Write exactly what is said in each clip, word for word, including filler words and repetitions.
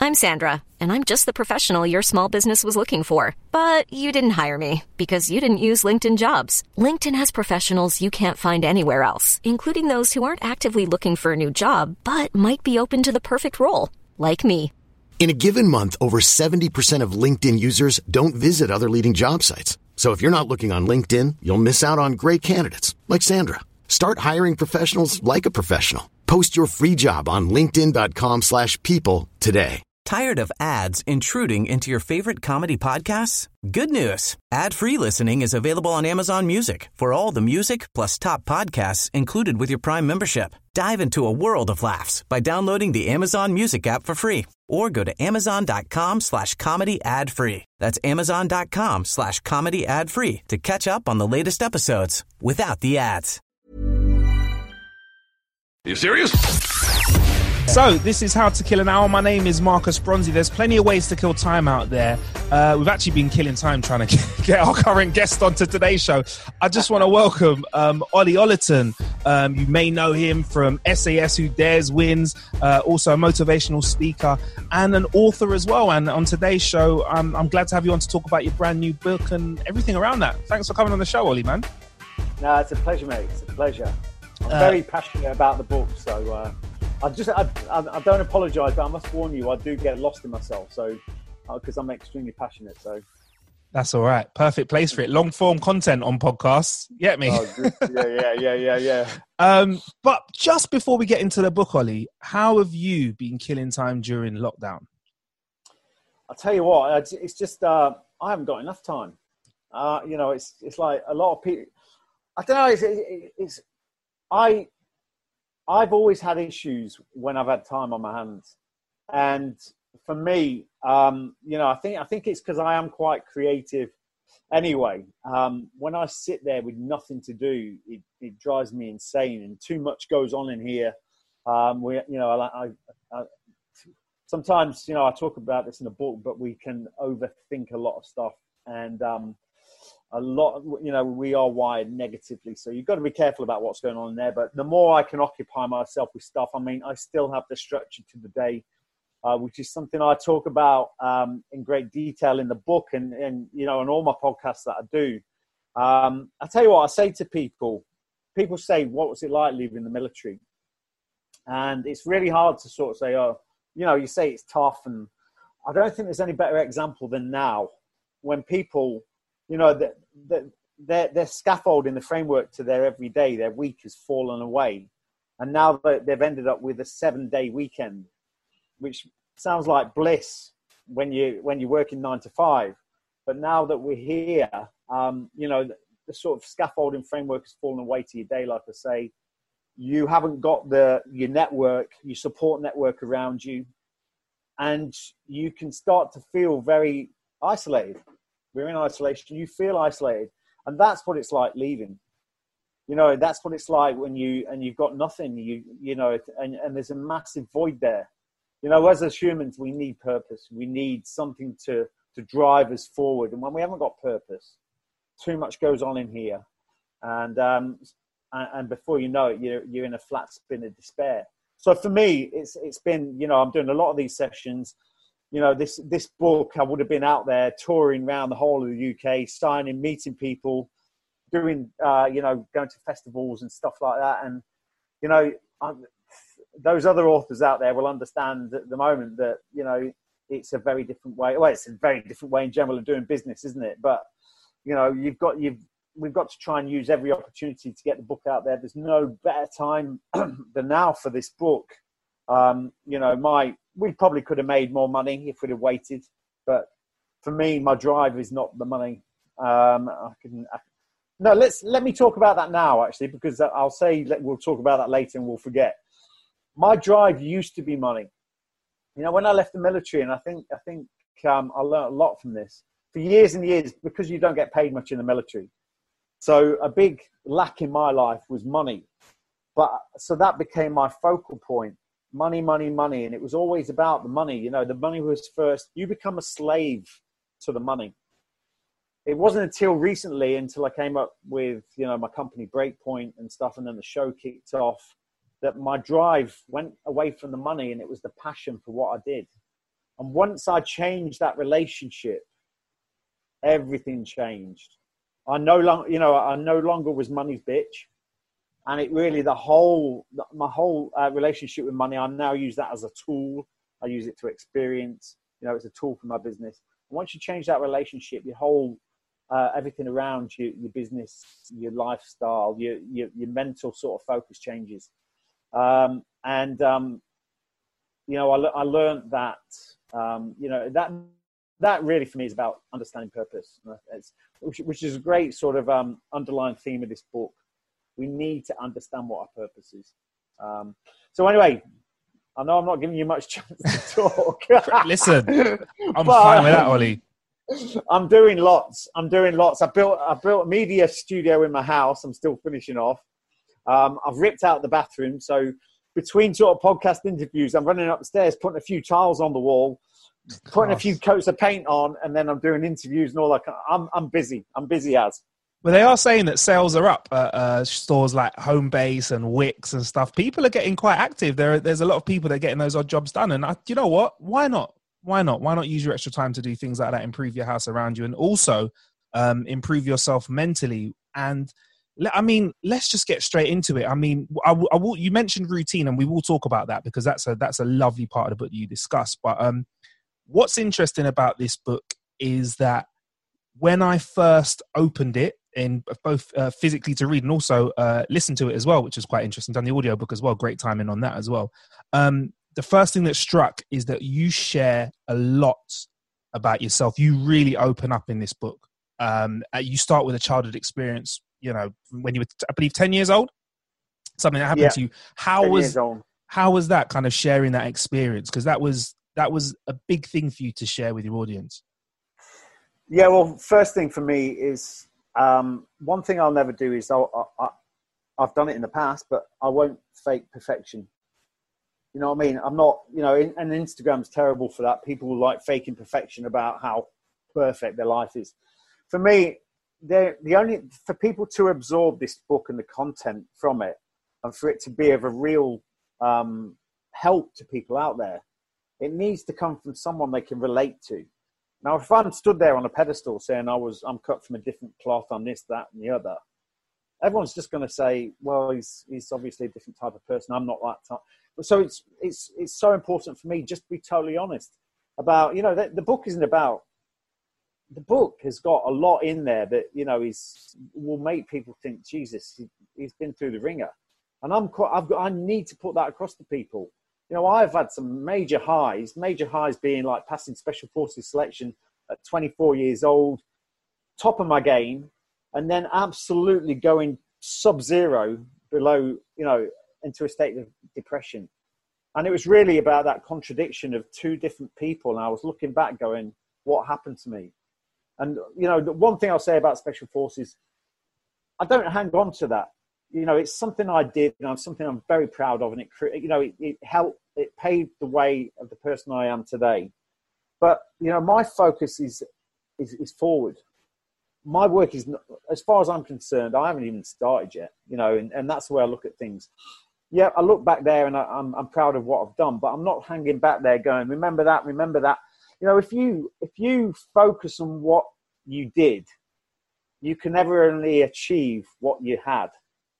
I'm Sandra, and I'm just the professional your small business was looking for. But you didn't hire me because you didn't use LinkedIn Jobs. LinkedIn has professionals you can't find anywhere else, including those who aren't actively looking for a new job, but might be open to the perfect role, like me. In a given month, over seventy percent of LinkedIn users don't visit other leading job sites. So if you're not looking on LinkedIn, you'll miss out on great candidates like Sandra. Start hiring professionals like a professional. Post your free job on linkedin.com slash people today. Tired of ads intruding into your favorite comedy podcasts? Good news. Ad-free listening is available on Amazon Music for all the music plus top podcasts included with your Prime membership. Dive into a world of laughs by downloading the Amazon Music app for free or go to amazon.com slash comedy ad free. That's amazon.com slash comedy ad free to catch up on the latest episodes without the ads. Are you serious? So, this is How to Kill an Hour. My name is Marcus Bronzy. There's plenty of ways to kill time out there. Uh, we've actually been killing time trying to get our current guest onto today's show. I just want to welcome um, Ollie Ollerton. Um, you may know him from S A S Who Dares Wins, uh, also a motivational speaker and an author as well. And on today's show, um, I'm glad to have you on to talk about your brand new book and everything around that. Thanks for coming on the show, Ollie, man. No, it's a pleasure, mate. It's a pleasure. I'm Uh, very passionate about the book, so uh, I just I, I, I don't apologise, but I must warn you, I do get lost in myself, so because uh, I'm extremely passionate. So that's all right. Perfect place for it. Long form content on podcasts. Get me? Oh, yeah, yeah, yeah, yeah, yeah. um, but just before we get into the book, Ollie, how have you been killing time during lockdown? I'll tell you what, it's, it's just uh, I haven't got enough time. Uh, you know, it's it's like a lot of people. I don't know. It's, it, it's I. I've always had issues when I've had time on my hands, and for me, um, you know, I think I think it's because I am quite creative. Anyway, um, when I sit there with nothing to do, it, it drives me insane, and too much goes on in here. Um, we, you know, I, I, I, sometimes, you know, I talk about this in the book, but we can overthink a lot of stuff, and um, a lot, you know, we are wired negatively, so you've got to be careful about what's going on in there. But the more I can occupy myself with stuff, I mean, I still have the structure to the day, uh, which is something I talk about um, in great detail in the book and, and, you know, on all my podcasts that I do. Um, I tell you what, I say to people, people say, what was it like leaving the military? And it's really hard to sort of say, oh, you know, you say it's tough. And I don't think there's any better example than now when people, you know, the, the, their, their scaffolding, the framework to their everyday, their week has fallen away. And now they've ended up with a seven-day weekend, which sounds like bliss when, you, when you're working nine to five. But now that we're here, um, you know, the, the sort of scaffolding framework has fallen away to your day, like I say. You haven't got the your network, your support network around you. And you can start to feel very isolated. We're in isolation, you feel isolated. And that's what it's like leaving. You know, that's what it's like when you, and you've got nothing, you you know, and, and there's a massive void there. You know, as, as humans, we need purpose. We need something to, to drive us forward. And when we haven't got purpose, too much goes on in here. And um, and, and before you know it, you're, you're in a flat spin of despair. So for me, it's it's been, you know, I'm doing a lot of these sessions. You know, this this book, I would have been out there touring around the whole of the U K, signing, meeting people, doing, uh, you know, going to festivals and stuff like that. And, you know, I'm, those other authors out there will understand at the moment that, you know, it's a very different way. Well, it's a very different way in general of doing business, isn't it? But, you know, you've got, you've, we've got to try and use every opportunity to get the book out there. There's no better time than now for this book. Um, you know, my, we probably could have made more money if we'd have waited, but for me, my drive is not the money. Um, I can, I, no, let's, let me talk about that now, actually, because I'll say, we'll talk about that later and we'll forget. My drive used to be money. You know, when I left the military, and I think, I think um, I learned a lot from this for years and years, because you don't get paid much in the military. So a big lack in my life was money. But so that became my focal point. Money, money, money. And it was always about the money. You know, the money was first. You become a slave to the money. It wasn't until recently, until I came up with, you know, my company Breakpoint and stuff, and then the show kicked off, that my drive went away from the money, and it was the passion for what I did. And once I changed that relationship, everything changed. I no longer, you know, I no longer was money's bitch. And it really, the whole, my whole uh, relationship with money, I now use that as a tool. I use it to experience, you know, it's a tool for my business. And once you change that relationship, your whole, uh, everything around you, your business, your lifestyle, your, your, your mental sort of focus changes. Um, and, um, you know, I, I learned that, um, you know, that, that really for me is about understanding purpose, it's, which, which is a great sort of um, underlying theme of this book. We need to understand what our purpose is. Um, so anyway, I know I'm not giving you much chance to talk. Listen, I'm fine with that, Ollie. I'm doing lots. I'm doing lots. I built I built a media studio in my house. I'm still finishing off. Um, I've ripped out the bathroom. So between sort of podcast interviews, I'm running upstairs, putting a few tiles on the wall, putting a few coats of paint on, and then I'm doing interviews and all that. I'm I'm busy. I'm busy as. Well, they are saying that sales are up at uh, stores like Homebase and Wix and stuff. People are getting quite active. There, there's a lot of people that are getting those odd jobs done. And I, you know what? Why not? Why not? Why not use your extra time to do things like that, improve your house around you, and also um, improve yourself mentally? And I mean, let's just get straight into it. I mean, I, I will, you mentioned routine, and we will talk about that because that's a that's a lovely part of the book that you discuss. But um, what's interesting about this book is that when I first opened it, in both uh, physically to read and also uh, listen to it as well, which is quite interesting. Done the audiobook as well. Great timing on that as well. Um, the first thing that struck is that you share a lot about yourself. You really open up in this book. Um, you start with a childhood experience, you know, when you were, I believe, ten years old, something that happened yeah. to you. How was, how was that kind of sharing that experience? Because that was, that was a big thing for you to share with your audience. Yeah, well, first thing for me is, Um, one thing I'll never do is I'll, I, I, I've done it in the past, but I won't fake perfection. You know what I mean? I'm not, you know, in, and Instagram's terrible for that. People like faking perfection about how perfect their life is. For me, they're the only, for people to absorb this book and the content from it, and for it to be of a real um, help to people out there, it needs to come from someone they can relate to. Now, if I'm stood there on a pedestal saying I was, I'm cut from a different cloth on this, that, and the other, everyone's just going to say, well, he's he's obviously a different type of person. I'm not that type. So it's it's it's so important for me just to be totally honest about, you know, the, the book isn't about, the book has got a lot in there that, you know, is will make people think, Jesus, he, he's been through the ringer. And I'm quite, I've got, I need to put that across to people. You know, I've had some major highs, major highs being like passing Special Forces selection at twenty-four years old, top of my game, and then absolutely going sub-zero below, you know, into a state of depression. And it was really about that contradiction of two different people. And I was looking back going, what happened to me? And, you know, the one thing I'll say about Special Forces, I don't hang on to that. You know, it's something I did, and it's something I'm very proud of, and it, you know, it, it helped, it paved the way of the person I am today. But, you know, my focus is, is, is forward. My work is, not, as far as I'm concerned, I haven't even started yet, you know, and, and that's the way I look at things. Yeah, I look back there and I, I'm, I'm proud of what I've done, but I'm not hanging back there going, remember that, remember that. You know, if you, if you focus on what you did, you can never only achieve what you had.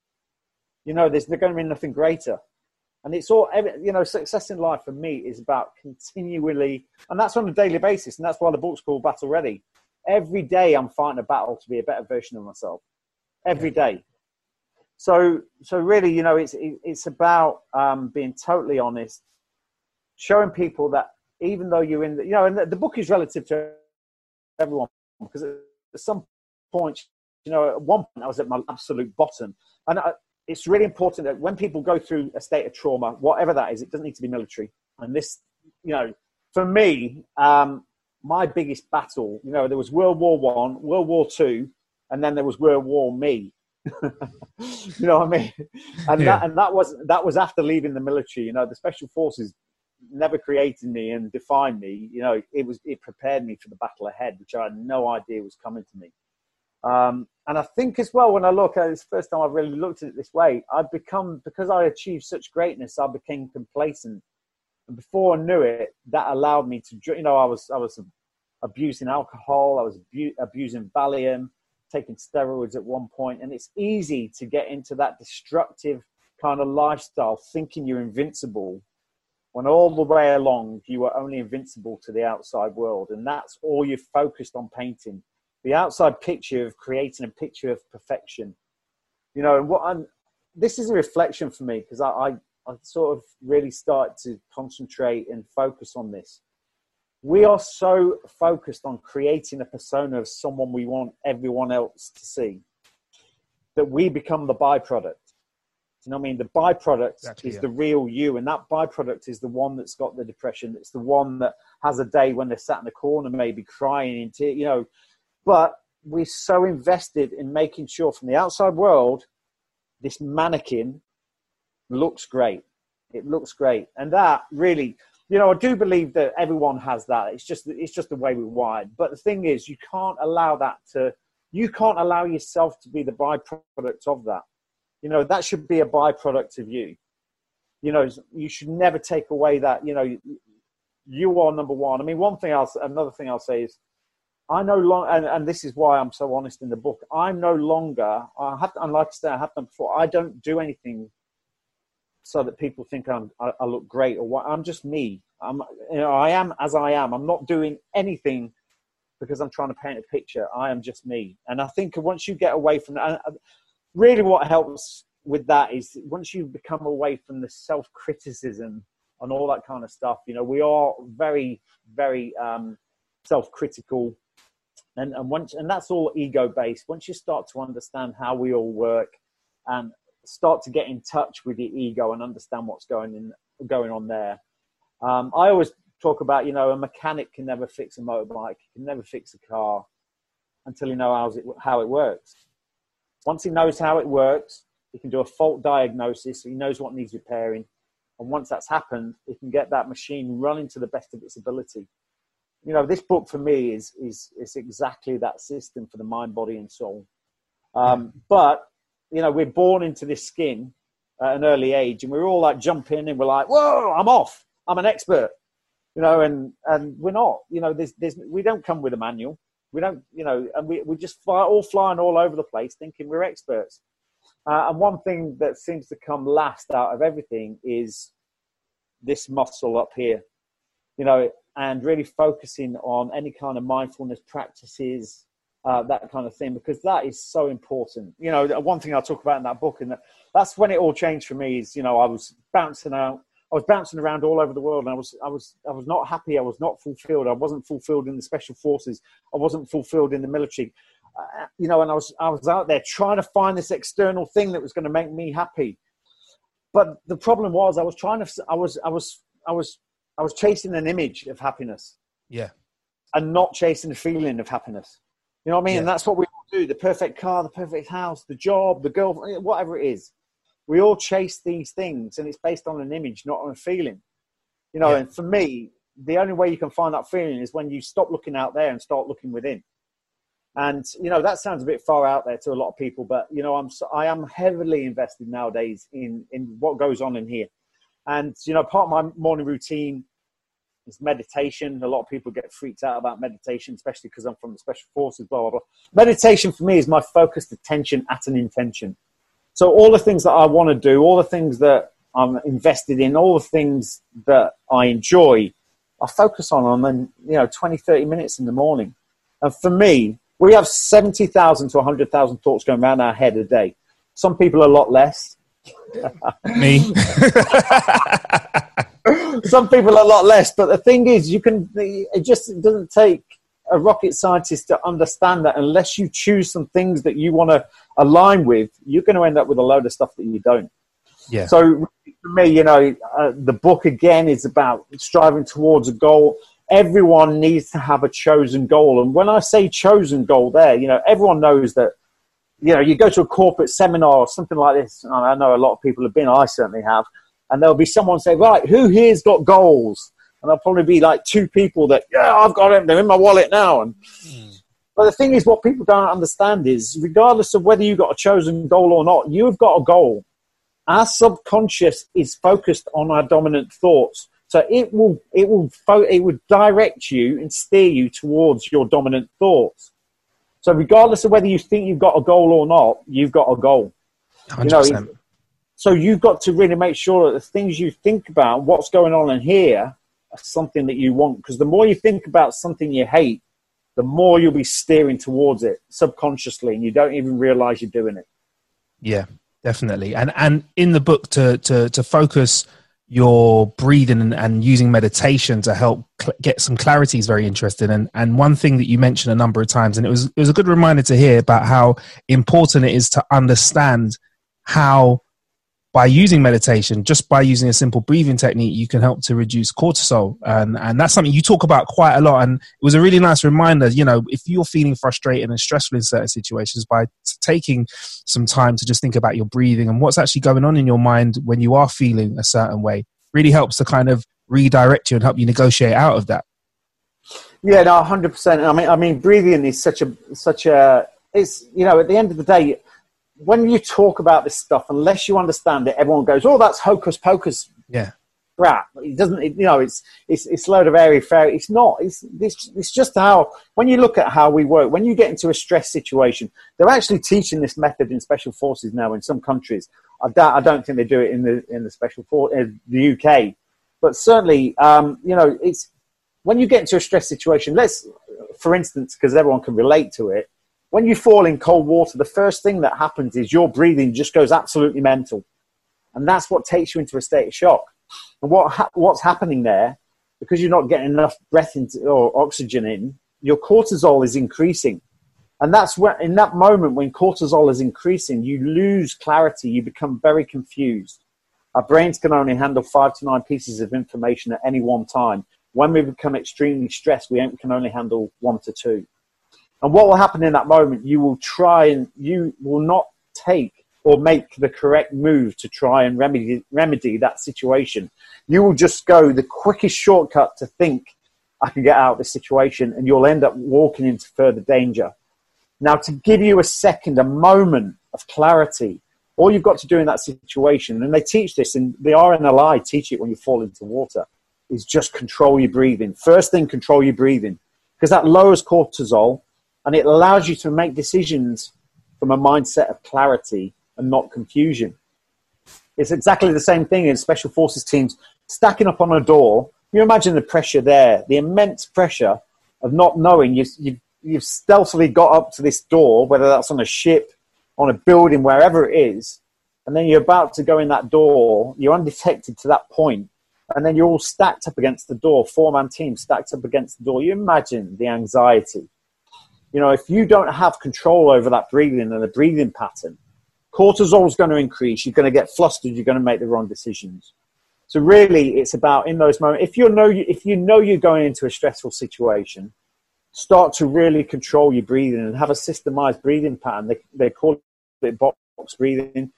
You know, there's going to be nothing greater. And it's all, you know, success in life for me is about continually, and that's on a daily basis. And that's why the book's called Battle Ready. Every day I'm fighting a battle to be a better version of myself. Every day. So, so really, you know, it's, it's about um, being totally honest, showing people that even though you're in the, you know, and the, the book is relative to everyone, because at some point, you know, at one point I was at my absolute bottom. And I, it's really important that when people go through a state of trauma, whatever that is, it doesn't need to be military. And this, you know, for me, um, my biggest battle, you know, there was World War One, World War Two, and then there was World War Me. You know what I mean? And yeah. that and that was that was after leaving the military. You know, the Special Forces never created me and defined me. You know, it was it prepared me for the battle ahead, which I had no idea was coming to me. Um, and I think as well, when I look at it, it's the first time I've really looked at it this way, I've become, because I achieved such greatness, I became complacent And before I knew it, that allowed me to, you know, I was I was abusing alcohol, I was abu- abusing Valium, taking steroids at one point, and it's easy to get into that destructive kind of lifestyle, thinking you're invincible, when all the way along you are only invincible to the outside world, and that's all you're focused on painting. The outside picture of creating a picture of perfection, you know. And what I'm, this is a reflection for me, because I, I, I sort of really started to concentrate and focus on this. We are so focused on creating a persona of someone we want everyone else to see that we become the byproduct. You know what I mean? The byproduct exactly, is yeah. the real you, and that byproduct is the one that's got the depression. It's the one that has a day when they're sat in the corner, maybe crying into, you know. But we're so invested in making sure from the outside world, this mannequin looks great. It looks great, and that really, you know, I do believe that everyone has that. It's just, it's just the way we're wired. But the thing is, you can't allow that to, you can't allow yourself to be the byproduct of that. You know, that should be a byproduct of you. You know, you should never take away that, you know, you are number one. I mean, one thing else, another thing I'll say is, I no longer, and, and this is why I'm so honest in the book, I'm no longer, I have, and like I said, I have done before, I don't do anything so that people think I'm, I, I look great or what. I'm just me. I'm, you know, I am as I am. I'm not doing anything because I'm trying to paint a picture. I am just me. And I think once you get away from that, really what helps with that is once you become away from the self-criticism and all that kind of stuff, you know, we are very, very um, self-critical. And, and once, and that's all ego-based. Once you start to understand how we all work and start to get in touch with your ego and understand what's going in, going on there. Um, I always talk about, you know, a mechanic can never fix a motorbike, can never fix a car until he knows it, how it works. Once he knows how it works, he can do a fault diagnosis. So he knows what needs repairing. And once that's happened, he can get that machine running to the best of its ability. You know, this book for me is, is, is exactly that system for the mind, body, and soul. Um, but, you know, we're born into this skin at an early age, and we're all like jumping and we're like, whoa, I'm off. I'm an expert, you know, and, and we're not, you know, there's, there's, we don't come with a manual. We don't, you know, and we, we just fly, all flying all over the place thinking we're experts. Uh, and one thing that seems to come last out of everything is this muscle up here, you know, and really focusing on any kind of mindfulness practices, uh, that kind of thing, because that is so important. You know, one thing I talk about in that book, and that, that's when it all changed for me is, you know, I was bouncing out. I was bouncing around all over the world, and I was, I was, I was not happy. I was not fulfilled. I wasn't fulfilled in the special forces. I wasn't fulfilled in the military, uh, you know. And I was, I was out there trying to find this external thing that was going to make me happy. But the problem was, I was trying to, I was, I was, I was, I was chasing an image of happiness, yeah, and not chasing a feeling of happiness. You know what I mean? Yeah. And that's what we all do: the perfect car, the perfect house, the job, the girl, whatever it is. We all chase these things, and it's based on an image, not on a feeling. You know, yeah. And for me, the only way you can find that feeling is when you stop looking out there and start looking within. And, you know, that sounds a bit far out there to a lot of people, but, you know, I'm, I am heavily invested nowadays in, in what goes on in here. And, you know, part of my morning routine is meditation. A lot of people get freaked out about meditation, especially because I'm from the special forces, blah, blah, blah. Meditation for me is my focused attention at an intention. So all the things that I want to do, all the things that I'm invested in, all the things that I enjoy, I focus on on them, you know, twenty, thirty minutes in the morning. And for me, we have seventy thousand to one hundred thousand thoughts going around our head a day. Some people a lot less. Me. Some people a lot less. But the thing is, you can, it just it doesn't take a rocket scientist to understand that unless you choose some things that you want to align with, you're going to end up with a load of stuff that you don't. Yeah. So for me, you know, uh, the book again is about striving towards a goal. Everyone needs to have a chosen goal. And when I say chosen goal there, you know, everyone knows that, you know, you go to a corporate seminar or something like this. And I know a lot of people have been, I certainly have. And there'll be someone say, right, who here's got goals? And there'll probably be like two people that, yeah, I've got them. They're in my wallet now. And mm. But the thing is, what people don't understand is, regardless of whether you've got a chosen goal or not, you've got a goal. Our subconscious is focused on our dominant thoughts. So it will, it will, it would direct you and steer you towards your dominant thoughts. So regardless of whether you think you've got a goal or not, you've got a goal. one hundred percent. You know, so you've got to really make sure that the things you think about, what's going on in here, are something that you want. Because the more you think about something you hate, the more you'll be steering towards it subconsciously, and you don't even realize you're doing it. Yeah, definitely. And and in the book, to to to focus your breathing and, and using meditation to help cl- get some clarity is very interesting. And and one thing that you mentioned a number of times, and it was it was a good reminder to hear about how important it is to understand how, by using meditation, just by using a simple breathing technique, you can help to reduce cortisol. And, and that's something you talk about quite a lot. And it was a really nice reminder, you know, if you're feeling frustrated and stressful in certain situations, by t- taking some time to just think about your breathing and what's actually going on in your mind when you are feeling a certain way, really helps to kind of redirect you and help you negotiate out of that. Yeah, no, one hundred percent. I mean, I mean, breathing is such a, such a, it's, you know, at the end of the day, when you talk about this stuff, unless you understand it, everyone goes, "Oh, that's hocus pocus." Yeah, crap. It doesn't. It, you know, it's it's it's a load of airy fairy. It's not. It's it's it's just how, when you look at how we work. When you get into a stress situation, they're actually teaching this method in special forces now in some countries. I doubt, I don't think they do it in the in the special for in the U K, but certainly, um, you know, it's when you get into a stress situation. Let's, for instance, because everyone can relate to it. When you fall in cold water, the first thing that happens is your breathing just goes absolutely mental. And that's what takes you into a state of shock. And what ha- what's happening there, because you're not getting enough breath into, or oxygen in, your cortisol is increasing. And that's where, in that moment when cortisol is increasing, you lose clarity, you become very confused. Our brains can only handle five to nine pieces of information at any one time. When we become extremely stressed, we can only handle one to two. And what will happen in that moment, you will try and you will not take or make the correct move to try and remedy, remedy that situation. You will just go the quickest shortcut to think, I can get out of this situation, and you'll end up walking into further danger. Now, to give you a second, a moment of clarity, all you've got to do in that situation, and they teach this, and the R N L I teach it when you fall into water, is just control your breathing. First thing, control your breathing, because that lowers cortisol, and it allows you to make decisions from a mindset of clarity and not confusion. It's exactly the same thing in special forces teams stacking up on a door. You imagine the pressure there, the immense pressure of not knowing. You've, you've, you've stealthily got up to this door, whether that's on a ship, on a building, wherever it is, and then you're about to go in that door. You're undetected to that point, and then you're all stacked up against the door, four-man team stacked up against the door. You imagine the anxiety. You know, if you don't have control over that breathing and the breathing pattern, cortisol is going to increase. You're going to get flustered. You're going to make the wrong decisions. So really, it's about in those moments. If you know, if you know you're going into a stressful situation, start to really control your breathing and have a systemized breathing pattern. They they call it box breathing.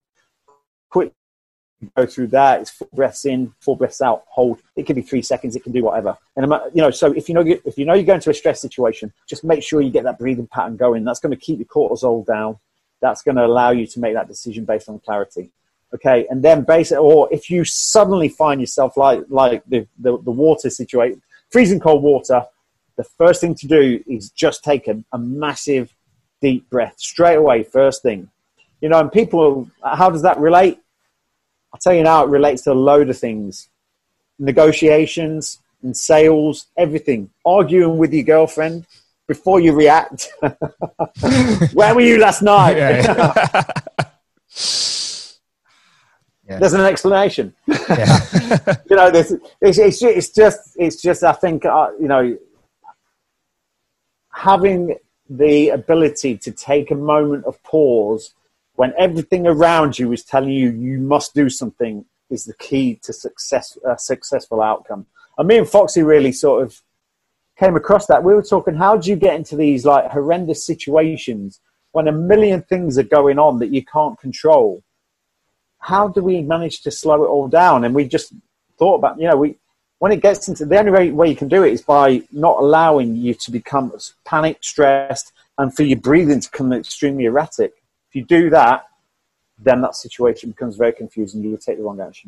Quick. Go through that. It's four breaths in, four breaths out, hold. It can be three seconds. It can do whatever. And you know, so if you know if you know you're going to a stress situation, just make sure you get that breathing pattern going. That's going to keep your cortisol down. That's going to allow you to make that decision based on clarity. Okay, and then basically, or if you suddenly find yourself like like the the, the water situation, freezing cold water, the first thing to do is just take a, a massive deep breath straight away. First thing, you know, and people, how does that relate? I'll tell you now, it relates to a load of things. Negotiations and sales, everything. Arguing with your girlfriend before you react. Where were you last night? Yeah, yeah. Yeah. There's an explanation. Yeah. You know, there's, it's, it's, it's just, it's just, I think, uh, you know, having the ability to take a moment of pause when everything around you is telling you you must do something is the key to success, a successful outcome. And me and Foxy really sort of came across that. We were talking, how do you get into these like horrendous situations when a million things are going on that you can't control? How do we manage to slow it all down? And we just thought about, you know, we when it gets into, the only way, way you can do it is by not allowing you to become panicked, stressed, and for your breathing to become extremely erratic. If you do that, then that situation becomes very confusing. You will take the wrong action.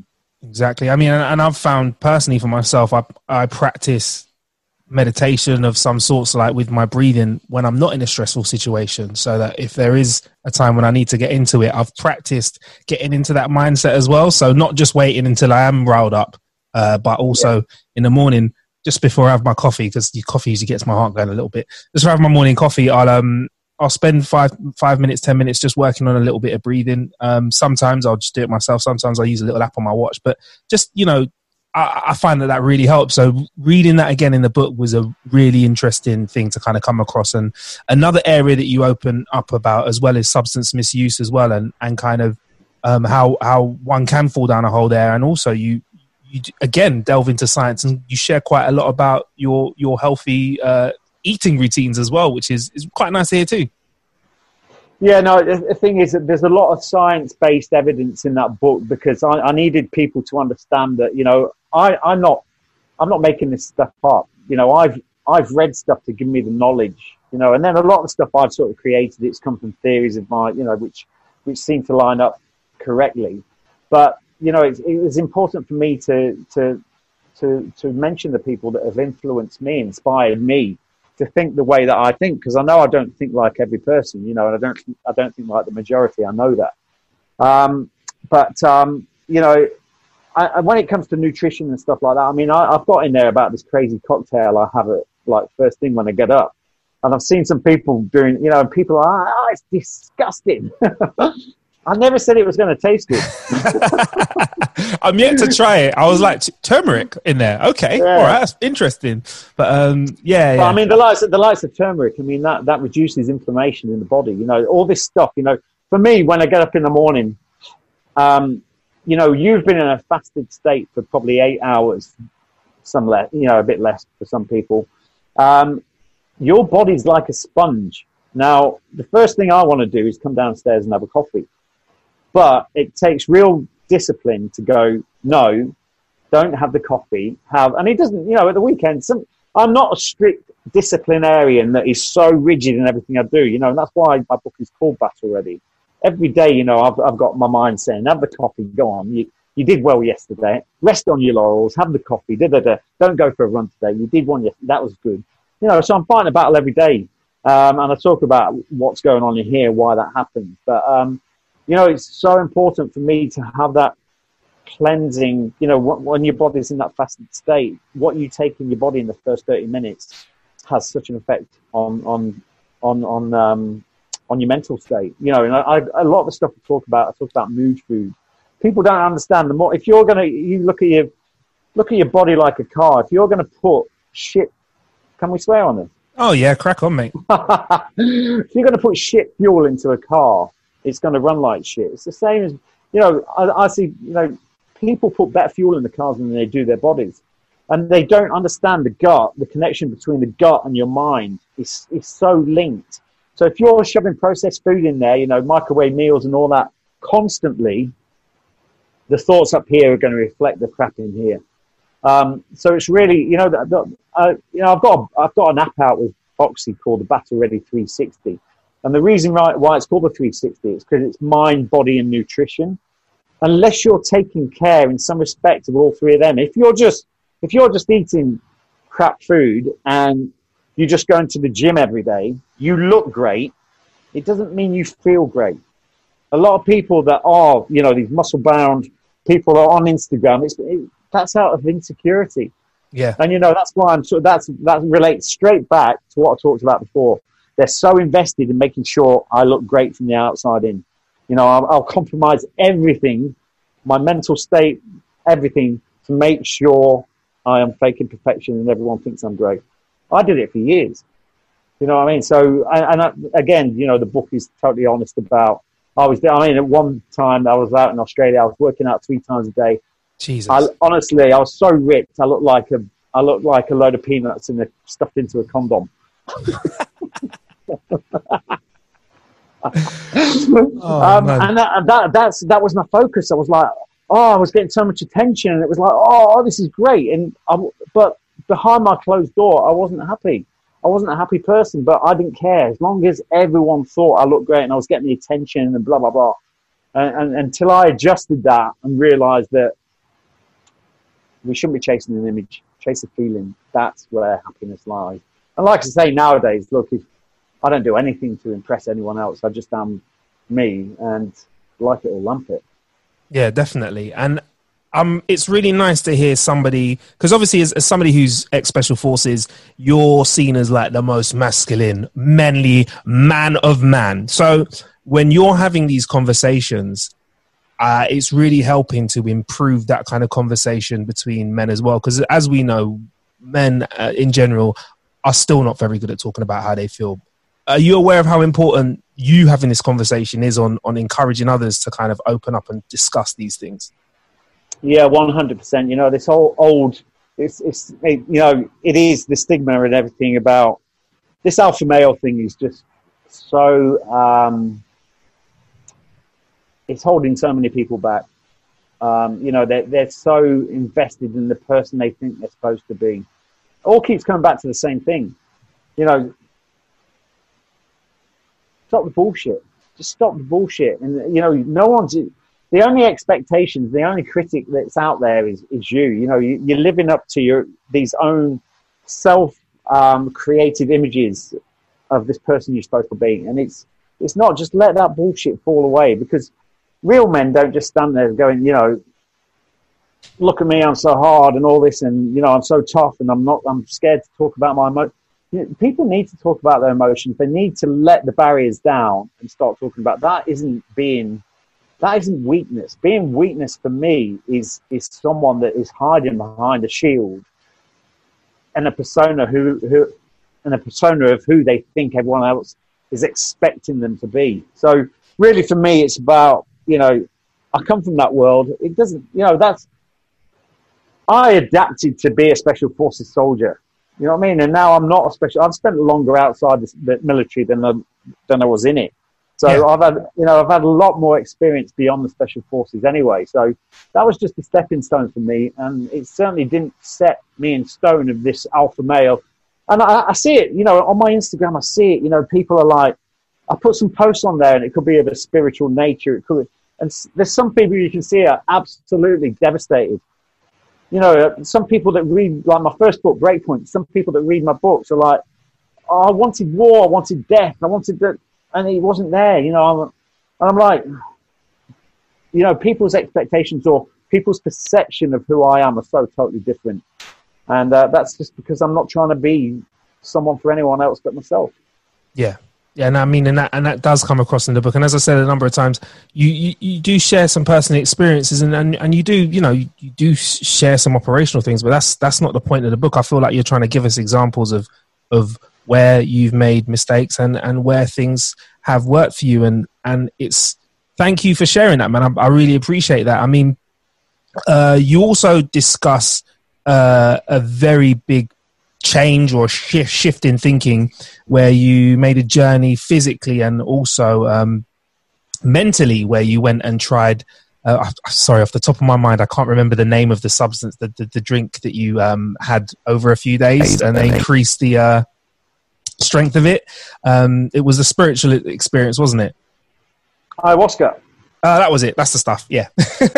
Exactly. I mean, and I've found personally for myself, I I practice meditation of some sorts, like with my breathing, when I'm not in a stressful situation, so that if there is a time when I need to get into it, I've practiced getting into that mindset as well. So not just waiting until I am riled up, uh, but also yeah. in the morning, just before I have my coffee, because the coffee usually gets my heart going a little bit. Just before I have my morning coffee, I'll um I'll spend five five minutes, ten minutes just working on a little bit of breathing. Um, sometimes I'll just do it myself. Sometimes I'll use a little app on my watch. But just, you know, I, I find that that really helps. So reading that again in the book was a really interesting thing to kind of come across. And another area that you open up about as well is substance misuse as well, and, and kind of um, how how one can fall down a hole there. And also you, you again, delve into science, and you share quite a lot about your, your healthy uh eating routines as well, which is, is quite nice to hear too. Yeah, no, the thing is that there's a lot of science-based evidence in that book, because I, I needed people to understand that, you know, I, I'm not, I'm not making this stuff up. You know, I've, I've read stuff to give me the knowledge, you know, and then a lot of the stuff I've sort of created, it's come from theories of mine, you know, which, which seem to line up correctly. But, you know, it, it was important for me to, to, to, to mention the people that have influenced me, inspired me to think the way that I think, because I know I don't think like every person, you know, and I don't, I don't think like the majority. I know that. Um, but, um, you know, I, I, when it comes to nutrition and stuff like that, I mean, I, I've got in there about this crazy cocktail I have it like first thing when I get up. And I've seen some people doing, you know, and people are, oh, it's disgusting. I never said it was going to taste good. I'm yet to try it. I was like, turmeric in there. Okay, yeah. All right, that's interesting. But um, yeah, but, yeah. I mean, the likes of the likes of turmeric. I mean, that that reduces inflammation in the body. You know, all this stuff. You know, for me, when I get up in the morning, um, you know, you've been in a fasted state for probably eight hours, some less, you know, a bit less for some people. Um, your body's like a sponge. Now, the first thing I want to do is come downstairs and have a coffee. But it takes real discipline to go, no, don't have the coffee. Have, and it doesn't, you know, at the weekend, some, I'm not a strict disciplinarian that is so rigid in everything I do, you know, and that's why my book is called Battle Ready. Every day, you know, I've, I've got my mind saying, have the coffee, go on. You, you did well yesterday. Rest on your laurels, have the coffee, da, da, da. Don't go for a run today. You did one yesterday. That was good. You know, so I'm fighting a battle every day. Um, and I talk about what's going on in here, why that happens. But, um, you know, it's so important for me to have that cleansing, you know, when your body's in that fasted state, what you take in your body in the first thirty minutes has such an effect on, on, on, on, um, on your mental state. You know, and I, I, a lot of the stuff I talk about, I talk about mood food. People don't understand the more, if you're going to, you look at your, look at your body like a car. If you're going to put shit, can we swear on this? Oh yeah, crack on, mate. If you're going to put shit fuel into a car, it's going to run like shit. It's the same as, you know, I, I see, you know, people put better fuel in the cars than they do their bodies. And they don't understand the gut, the connection between the gut and your mind is, is so linked. So if you're shoving processed food in there, you know, microwave meals and all that constantly, the thoughts up here are going to reflect the crap in here. Um, so it's really, you know, the, the, uh, you know, I've got, I've got an app out with Oxy called the Battle Ready three sixty. And the reason right, why it's called the three sixty is because it's mind, body, and nutrition. Unless you're taking care in some respect of all three of them, if you're just if you're just eating crap food and you're just going to the gym every day, you look great. It doesn't mean you feel great. A lot of people that are, you know, these muscle-bound people are on Instagram. It's it, that's out of insecurity. Yeah, and you know that's why I'm sure that's that relates straight back to what I talked about before. They're so invested in making sure I look great from the outside in. You know, I'll, I'll compromise everything, my mental state, everything, to make sure I am faking perfection and everyone thinks I'm great. I did it for years. You know what I mean? So, and, and I, again, you know, the book is totally honest about, I was there, I mean, at one time I was out in Australia, I was working out three times a day. Jesus. I, honestly, I was so ripped. I looked like a, I looked like a load of peanuts in a, stuffed into a condom. oh, um, and that, that that's that was my focus. I was like, oh, I was getting so much attention, and it was like, oh, this is great. And I, but behind my closed door, I wasn't happy. I wasn't a happy person, but I didn't care as long as everyone thought I looked great and I was getting the attention and blah blah blah. And, and until I adjusted that and realised that we shouldn't be chasing an image, chase a feeling. That's where happiness lies. And like I say, nowadays, look, if I don't do anything to impress anyone else, I just am me, and like it or lump it. Yeah, definitely. And um, it's really nice to hear somebody, because obviously as, as somebody who's ex-Special Forces, you're seen as like the most masculine, manly man of man. So when you're having these conversations, uh, it's really helping to improve that kind of conversation between men as well. Because as we know, men uh, in general are still not very good at talking about how they feel. Are you aware of how important you having this conversation is on, on encouraging others to kind of open up and discuss these things? Yeah, one hundred percent. You know, this whole old, it's, it's it, you know, it is the stigma and everything about this alpha male thing is just so, um, it's holding so many people back. Um, you know, they're, they're so invested in the person they think they're supposed to be. It all keeps coming back to the same thing. You know, stop the bullshit. Just stop the bullshit. And, you know, no one's... The only expectations, the only critic that's out there is, is you. You know, you, you're living up to your these own self-created um, images of this person you're supposed to be. And it's it's not, just let that bullshit fall away, because real men don't just stand there going, you know, look at me, I'm so hard and all this, and, you know, I'm so tough and I'm not, I'm scared to talk about my emotions. You know, people need to talk about their emotions. They need to let the barriers down and start talking about that. Isn't being... That isn't weakness. Being weakness for me is is someone that is hiding behind a shield and a persona who who and a persona of who they think everyone else is expecting them to be. So really, for me, it's about, you know, I come from that world. It doesn't, you know, that's I adapted to be a Special Forces soldier. You know what I mean? And now I'm not a special. I've spent longer outside the military than I, than I was in it. So yeah. I've had, you know, I've had a lot more experience beyond the Special Forces anyway. So that was just a stepping stone for me, and it certainly didn't set me in stone of this alpha male. And I, I see it, you know, on my Instagram. I see it. You know, people are like, I put some posts on there, and it could be of a spiritual nature. It could, and there's some people you can see are absolutely devastated. You know, some people that read, like my first book, Breakpoint. Some people that read my books are like, oh, I wanted war, I wanted death, I wanted that. And he wasn't there, you know. I'm, and I'm like, you know, people's expectations or people's perception of who I am are so totally different. And uh, that's just because I'm not trying to be someone for anyone else but myself. Yeah. Yeah, and I mean, and that, and that does come across in the book. And as I said a number of times, you, you, you do share some personal experiences, and, and, and you do, you know, you, you do share some operational things, but that's that's not the point of the book. I feel like you're trying to give us examples of of where you've made mistakes and, and where things have worked for you. And, and it's, thank you for sharing that, man. I, I really appreciate that. I mean, uh, you also discuss uh, a very big change or shift, shift in thinking where you made a journey physically and also um, mentally, where you went and tried, uh, sorry, off the top of my mind, I can't remember the name of the substance, the, the, the drink that you um, had over a few days, and they increased the, uh, strength of it. Um, it was a spiritual experience, wasn't it? Ayahuasca. Uh, that was it. That's the stuff. Yeah.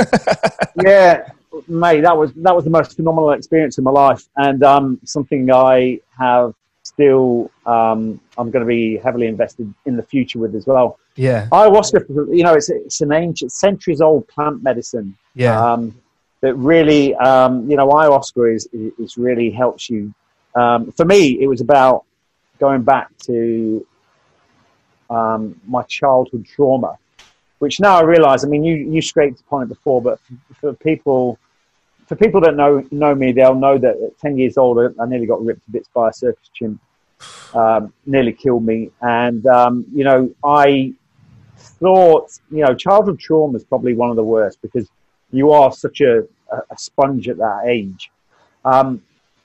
Yeah, mate, that was that was the most phenomenal experience in my life, and um, something I have still. Um, I'm going to be heavily invested in the future with as well. Yeah. Ayahuasca, you know, it's it's an ancient, centuries-old plant medicine. Yeah. Um, that really, um, you know, ayahuasca is is really helps you. Um, for me, it was about going back to um, my childhood trauma, which now I realise, I mean, you, you scraped upon it before, but for, for people for people that know know me, they'll know that at ten years old, I nearly got ripped to bits by a circus chimp, um, nearly killed me. And, um, you know, I thought, you know, childhood trauma is probably one of the worst, because you are such a, a sponge at that age. Um,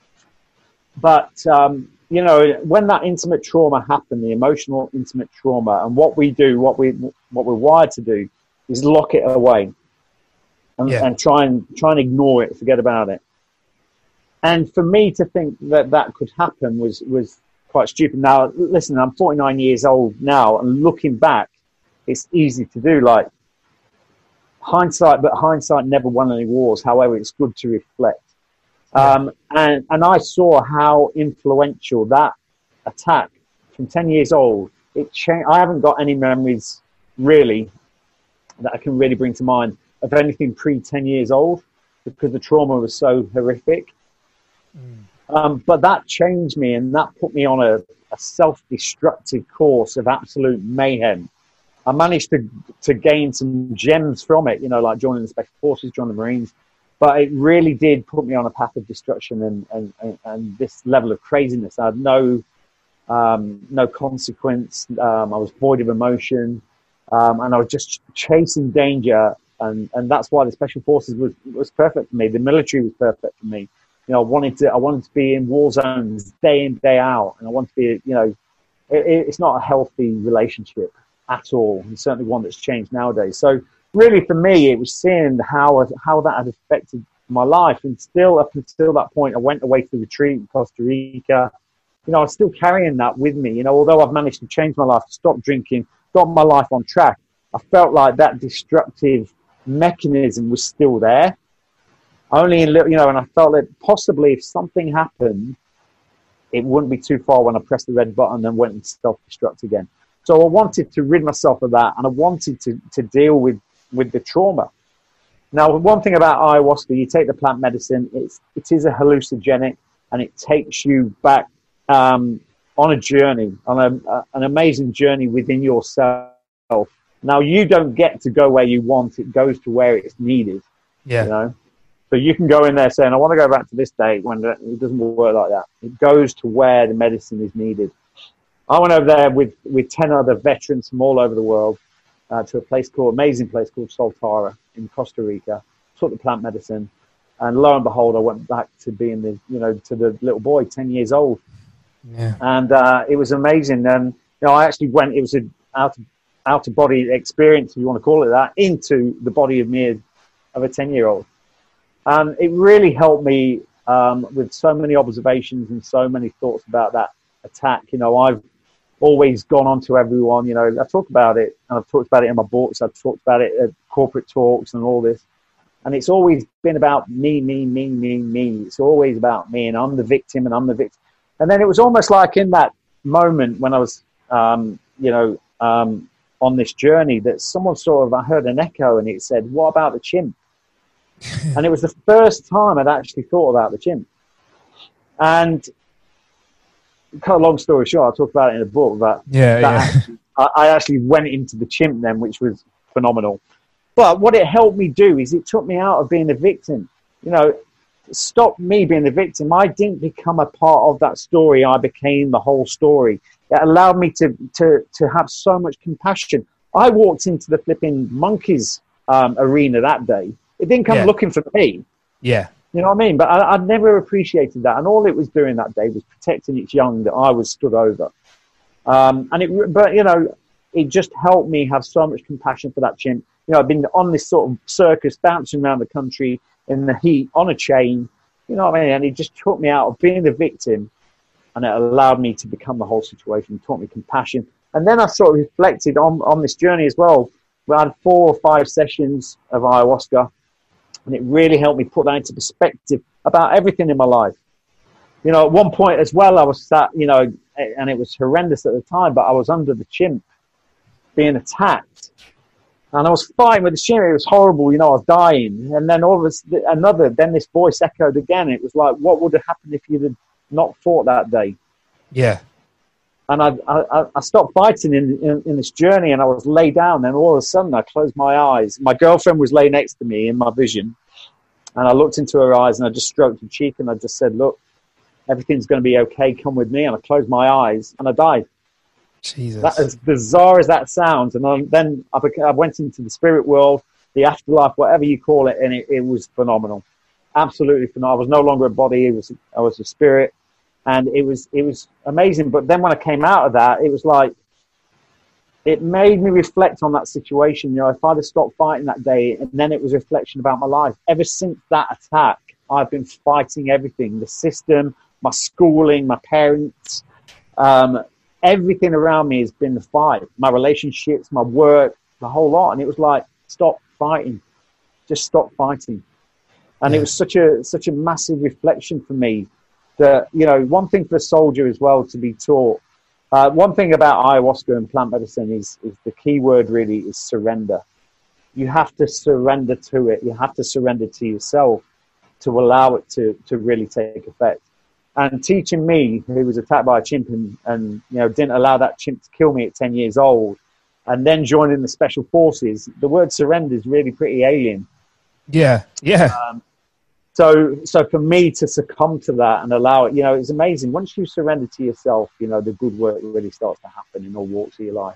but... Um, You know, when that intimate trauma happened, the emotional intimate trauma, and what we do, what we what we're wired to do, is lock it away and, yeah. and try and try and ignore it, forget about it. And for me to think that that could happen was was quite stupid. Now, listen, I'm forty-nine years old now, and looking back, it's easy to do. Like hindsight, but hindsight never won any wars. However, it's good to reflect. Um, and, and I saw how influential that attack from ten years old, it changed. I haven't got any memories really that I can really bring to mind of anything pre ten years old because the trauma was so horrific. Mm. Um, but that changed me, and that put me on a, a self-destructive course of absolute mayhem. I managed to to gain some gems from it, you know, like joining the Special Forces, joining the Marines. But it really did put me on a path of destruction and, and, and, and this level of craziness. I had no um, no consequence. Um, I was void of emotion, um, and I was just chasing danger. And, and that's why the Special Forces was, was perfect for me. The military was perfect for me. You know, I wanted to I wanted to be in war zones day in, day out, and I wanted to be, you know, it, it's not a healthy relationship at all, and certainly one that's changed nowadays. So really, for me, it was seeing how how that had affected my life, and still up until that point, I went away to the retreat in Costa Rica. You know, I was still carrying that with me. You know, although I've managed to change my life, to stop drinking, got my life on track, I felt like that destructive mechanism was still there. Only in little, you know, and I felt that possibly if something happened, it wouldn't be too far when I pressed the red button and went and self-destruct again. So I wanted to rid myself of that, and I wanted to, to deal with, with the trauma. Now, one thing about ayahuasca, you take the plant medicine, it's, it is a hallucinogenic, and it takes you back um, on a journey, on a, a, an amazing journey within yourself. Now, you don't get to go where you want, it goes to where it's needed. Yeah. You know? So you can go in there saying, I want to go back to this date, when it doesn't work like that. It goes to where the medicine is needed. I went over there with, with ten other veterans from all over the world uh, to a place called, amazing place called Soltara in Costa Rica, took the plant medicine, and lo and behold, I went back to being the, you know, to the little boy, ten years old. Yeah. And uh, it was amazing. And, you know, I actually went, it was an out of, out of body experience, if you want to call it that, into the body of me of a ten year old. And it really helped me um, with so many observations and so many thoughts about that attack. You know, I've always gone on to everyone, you know, I talk about it, and I've talked about it in my books, I've talked about it at corporate talks and all this. And it's always been about me, me, me, me, me. It's always about me, and I'm the victim, and I'm the victim. And then it was almost like in that moment when I was, um, you know, um, on this journey, that someone sort of, I heard an echo, and it said, what about the chimp? And it was the first time I'd actually thought about the chimp. And cut a long story short, I'll talk about it in a book, but yeah, that yeah. Actually, I, I actually went into the chimp then, which was phenomenal. But what it helped me do is it took me out of being a victim. You know, stopped me being the victim. I didn't become a part of that story. I became the whole story. It allowed me to to to have so much compassion. I walked into the flipping monkeys um, arena that day. It didn't come yeah. looking for me. Yeah. You know what I mean? But I, I never appreciated that. And all it was doing that day was protecting its young that I was stood over. Um, and it, but, you know, it just helped me have so much compassion for that chimp. You know, I've been on this sort of circus, bouncing around the country in the heat on a chain. You know what I mean? And it just took me out of being the victim, and it allowed me to become the whole situation, taught me compassion. And then I sort of reflected on, on this journey as well. We had four or five sessions of ayahuasca, and it really helped me put that into perspective about everything in my life. You know, at one point as well, I was sat, you know, and it was horrendous at the time, but I was under the chimp being attacked. And I was fighting with the chimp. It was horrible. You know, I was dying. And then all of this, another, then this voice echoed again. It was like, what would have happened if you'd have not fought that day? Yeah. And I, I, I stopped fighting in, in, in this journey, and I was laid down. And all of a sudden, I closed my eyes. My girlfriend was laying next to me in my vision. And I looked into her eyes, and I just stroked her cheek, and I just said, look, everything's going to be okay. Come with me. And I closed my eyes, and I died. Jesus. That, as bizarre as that sounds. And I, then I, beca- I went into the spirit world, the afterlife, whatever you call it, and it, it was phenomenal. Absolutely phenomenal. I was no longer a body. It was, I was a spirit. And it was it was amazing. But then when I came out of that, it was like, it made me reflect on that situation. You know, if I'd have stopped fighting that day, and then it was a reflection about my life. Ever since that attack, I've been fighting everything. The system, my schooling, my parents, um, everything around me has been the fight. My relationships, my work, the whole lot. And it was like, stop fighting. Just stop fighting. And yeah. it was such a such a massive reflection for me that, you know, one thing for a soldier as well to be taught. Uh, one thing about ayahuasca and plant medicine is, is the key word really is surrender. You have to surrender to it. You have to surrender to yourself to allow it to, to really take effect. And teaching me, who was attacked by a chimp and, and you know didn't allow that chimp to kill me at ten years old, and then joining the special forces, the word surrender is really pretty alien. Yeah, yeah. Um, so, so for me to succumb to that and allow it, you know, it's amazing. Once you surrender to yourself, you know, the good work really starts to happen in all walks of your life.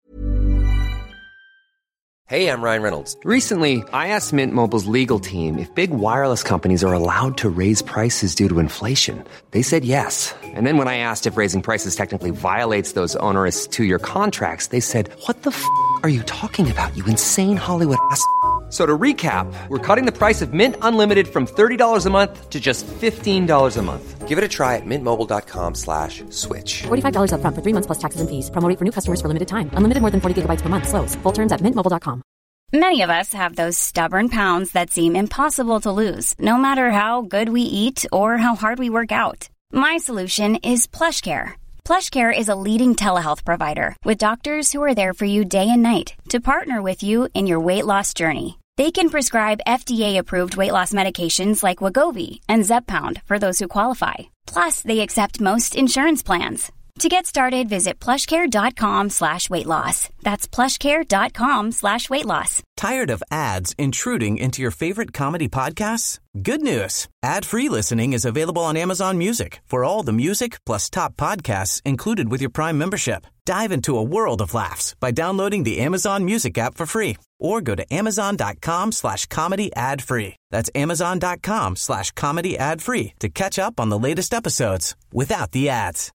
Hey, I'm Ryan Reynolds. Recently, I asked Mint Mobile's legal team if big wireless companies are allowed to raise prices due to inflation. They said yes. And then when I asked if raising prices technically violates those onerous two-year contracts, they said, "What the f*** are you talking about, you insane Hollywood ass f- So to recap, we're cutting the price of Mint Unlimited from thirty dollars a month to just fifteen dollars a month. Give it a try at mintmobile.com slash switch. forty-five dollars up front for three months plus taxes and fees. Promo rate for new customers for limited time. Unlimited more than forty gigabytes per month. Slows full terms at mint mobile dot com. Many of us have those stubborn pounds that seem impossible to lose, no matter how good we eat or how hard we work out. My solution is PlushCare. PlushCare is a leading telehealth provider with doctors who are there for you day and night to partner with you in your weight loss journey. They can prescribe F D A-approved weight loss medications like Wegovy and Zepbound for those who qualify. Plus, they accept most insurance plans. To get started, visit plushcare.com slash weight loss. That's plushcare.com slash weight loss. Tired of ads intruding into your favorite comedy podcasts? Good news. Ad-free listening is available on Amazon Music for all the music plus top podcasts included with your Prime membership. Dive into a world of laughs by downloading the Amazon Music app for free or go to amazon.com slash comedy ad free. That's amazon.com slash comedy ad free to catch up on the latest episodes without the ads.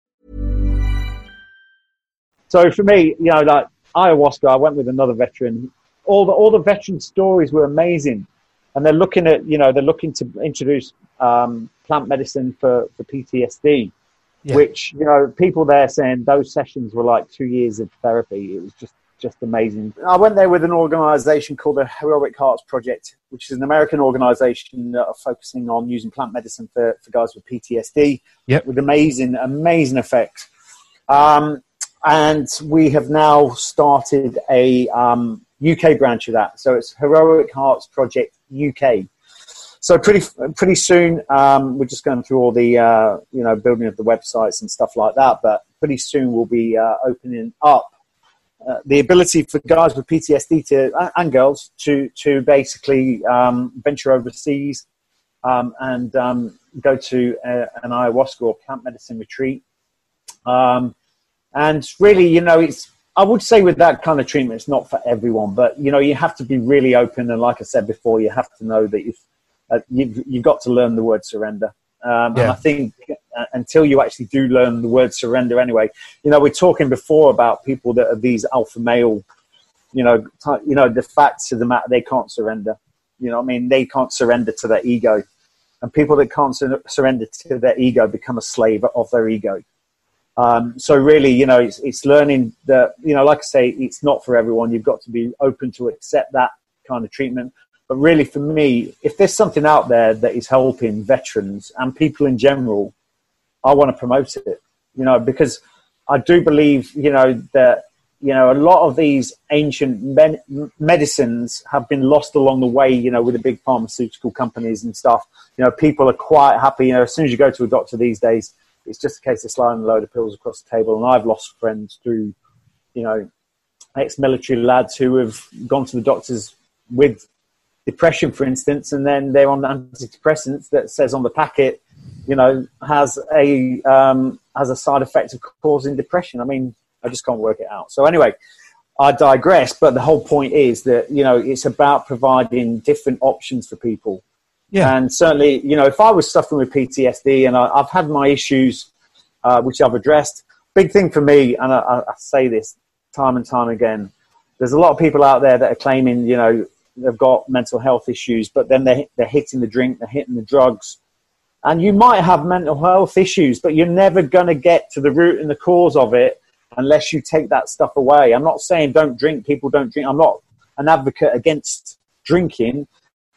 So for me, you know, like ayahuasca, I went with another veteran. All the all the veteran stories were amazing, and they're looking at, you know, they're looking to introduce um, plant medicine for, for P T S D, yeah. Which, you know, people there saying those sessions were like two years of therapy. It was just just amazing. I went there with an organisation called the Heroic Hearts Project, which is an American organisation that are focusing on using plant medicine for, for guys with P T S D, yep. with amazing amazing effects. Um, And we have now started a um, U K branch of that. So it's Heroic Hearts Project U K. So pretty pretty soon, um, we're just going through all the, uh, you know, building of the websites and stuff like that. But pretty soon we'll be uh, opening up uh, the ability for guys with P T S D to and girls to, to basically um, venture overseas um, and um, go to a, an ayahuasca or plant medicine retreat. Um And really, you know, it's, I would say with that kind of treatment, it's not for everyone, but, you know, you have to be really open. And like I said before, you have to know that you've, uh, you've, you've got to learn the word surrender. Um, yeah. And I think uh, until you actually do learn the word surrender anyway, you know, we're talking before about people that are these alpha male, you know, t- you know, the facts of the matter, they can't surrender. You know what I mean? They can't surrender to their ego. And people that can't sur- surrender to their ego become a slave of their ego. Um, so really, you know, it's, it's learning that, you know, like I say, it's not for everyone. You've got to be open to accept that kind of treatment. But really, for me, if there's something out there that is helping veterans and people in general, I want to promote it, you know, because I do believe, you know, that, you know, a lot of these ancient med- medicines have been lost along the way, you know, with the big pharmaceutical companies and stuff. You know, people are quite happy, you know, as soon as you go to a doctor these days, it's just a case of sliding a load of pills across the table. And I've lost friends through, you know, ex-military lads who have gone to the doctors with depression, for instance, and then they're on antidepressants that says on the packet, you know, has a um, has a side effect of causing depression. I mean, I just can't work it out. So anyway, I digress. But the whole point is that, you know, it's about providing different options for people. Yeah. And certainly, you know, if I was suffering with P T S D and I, I've had my issues, uh, which I've addressed, big thing for me, and I, I say this time and time again, there's a lot of people out there that are claiming, you know, they've got mental health issues, but then they're, they're hitting the drink, they're hitting the drugs. And you might have mental health issues, but you're never going to get to the root and the cause of it unless you take that stuff away. I'm not saying don't drink, people don't drink. I'm not an advocate against drinking.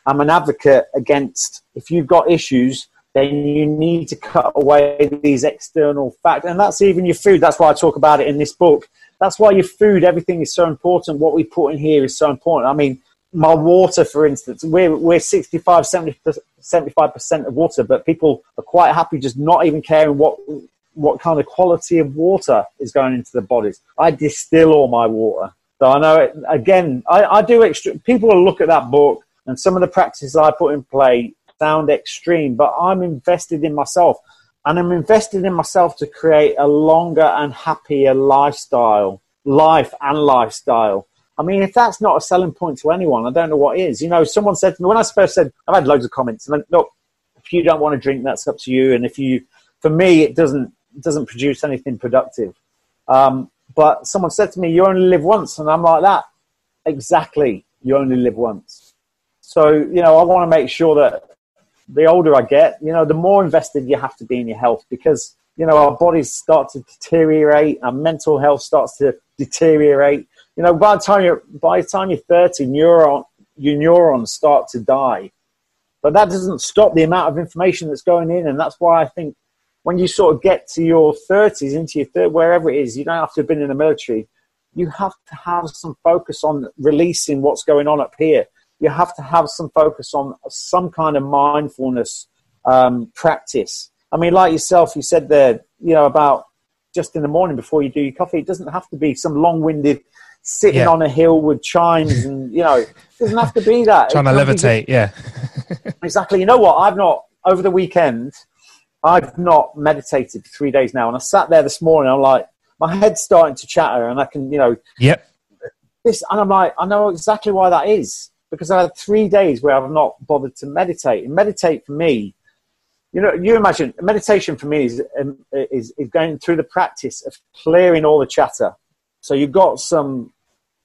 I'm an advocate against, if you've got issues, then you need to cut away these external factors. And that's even your food. That's why I talk about it in this book. That's why your food, everything is so important. What we put in here is so important. I mean, my water, for instance, we're, we're sixty-five, seventy-five percent of water, but people are quite happy just not even caring what what kind of quality of water is going into their bodies. I distill all my water. So I know, it, again, I, I do extra. People will look at that book and some of the practices I put in play sound extreme, but I'm invested in myself. And I'm invested in myself to create a longer and happier lifestyle, life and lifestyle. I mean, if that's not a selling point to anyone, I don't know what is. You know, someone said to me, when I first said, I've had loads of comments, and look, if you don't want to drink, that's up to you. And if you, for me, it doesn't, doesn't produce anything productive. Um, but someone said to me, you only live once. And I'm like, that, exactly, you only live once. So, you know, I want to make sure that the older I get, you know, the more invested you have to be in your health, because, you know, our bodies start to deteriorate, our mental health starts to deteriorate. You know, by the time you're, by the time you're thirty, neuron, your neurons start to die. But that doesn't stop the amount of information that's going in. And that's why I think when you sort of get to your thirties, into your third, wherever it is, you don't have to have been in the military. You have to have some focus on releasing what's going on up here. You have to have some focus on some kind of mindfulness um, practice. I mean, like yourself, you said there, you know, about just in the morning before you do your coffee, it doesn't have to be some long-winded sitting yeah. on a hill with chimes and, you know, it doesn't have to be that. Trying to levitate, yeah. Exactly. You know what? I've not, over the weekend, I've not meditated for three days now. And I sat there this morning, I'm like, my head's starting to chatter and I can, you know, yep. this, and I'm like, I know exactly why that is. Because I had three days where I've not bothered to meditate. And meditate for me, you know, you imagine, meditation for me is, um, is, is going through the practice of clearing all the chatter. So you've got some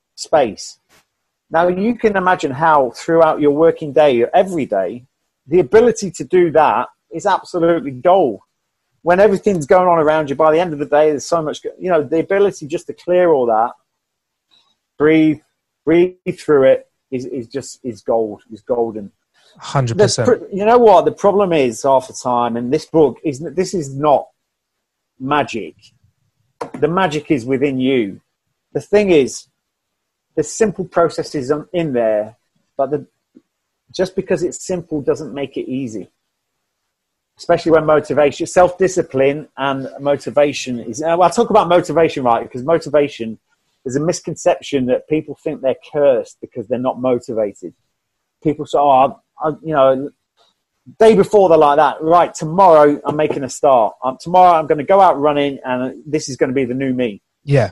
space. Now you can imagine how throughout your working day, every day, the ability to do that is absolutely gold. When everything's going on around you, by the end of the day, there's so much, you know, the ability just to clear all that, breathe, breathe through it, is, is just, is gold, is golden. one hundred percent. You know what? The problem is half the time, and this book is, this is not magic. The magic is within you. The thing is, the simple processes in there, but the, just because it's simple doesn't make it easy. Especially when motivation, self-discipline and motivation is, well, I'll talk about motivation, right? Because motivation, there's a misconception that people think they're cursed because they're not motivated. People say, oh, I, I, you know, day before they're like that, right, tomorrow I'm making a start. Um, tomorrow I'm going to go out running and this is going to be the new me. Yeah.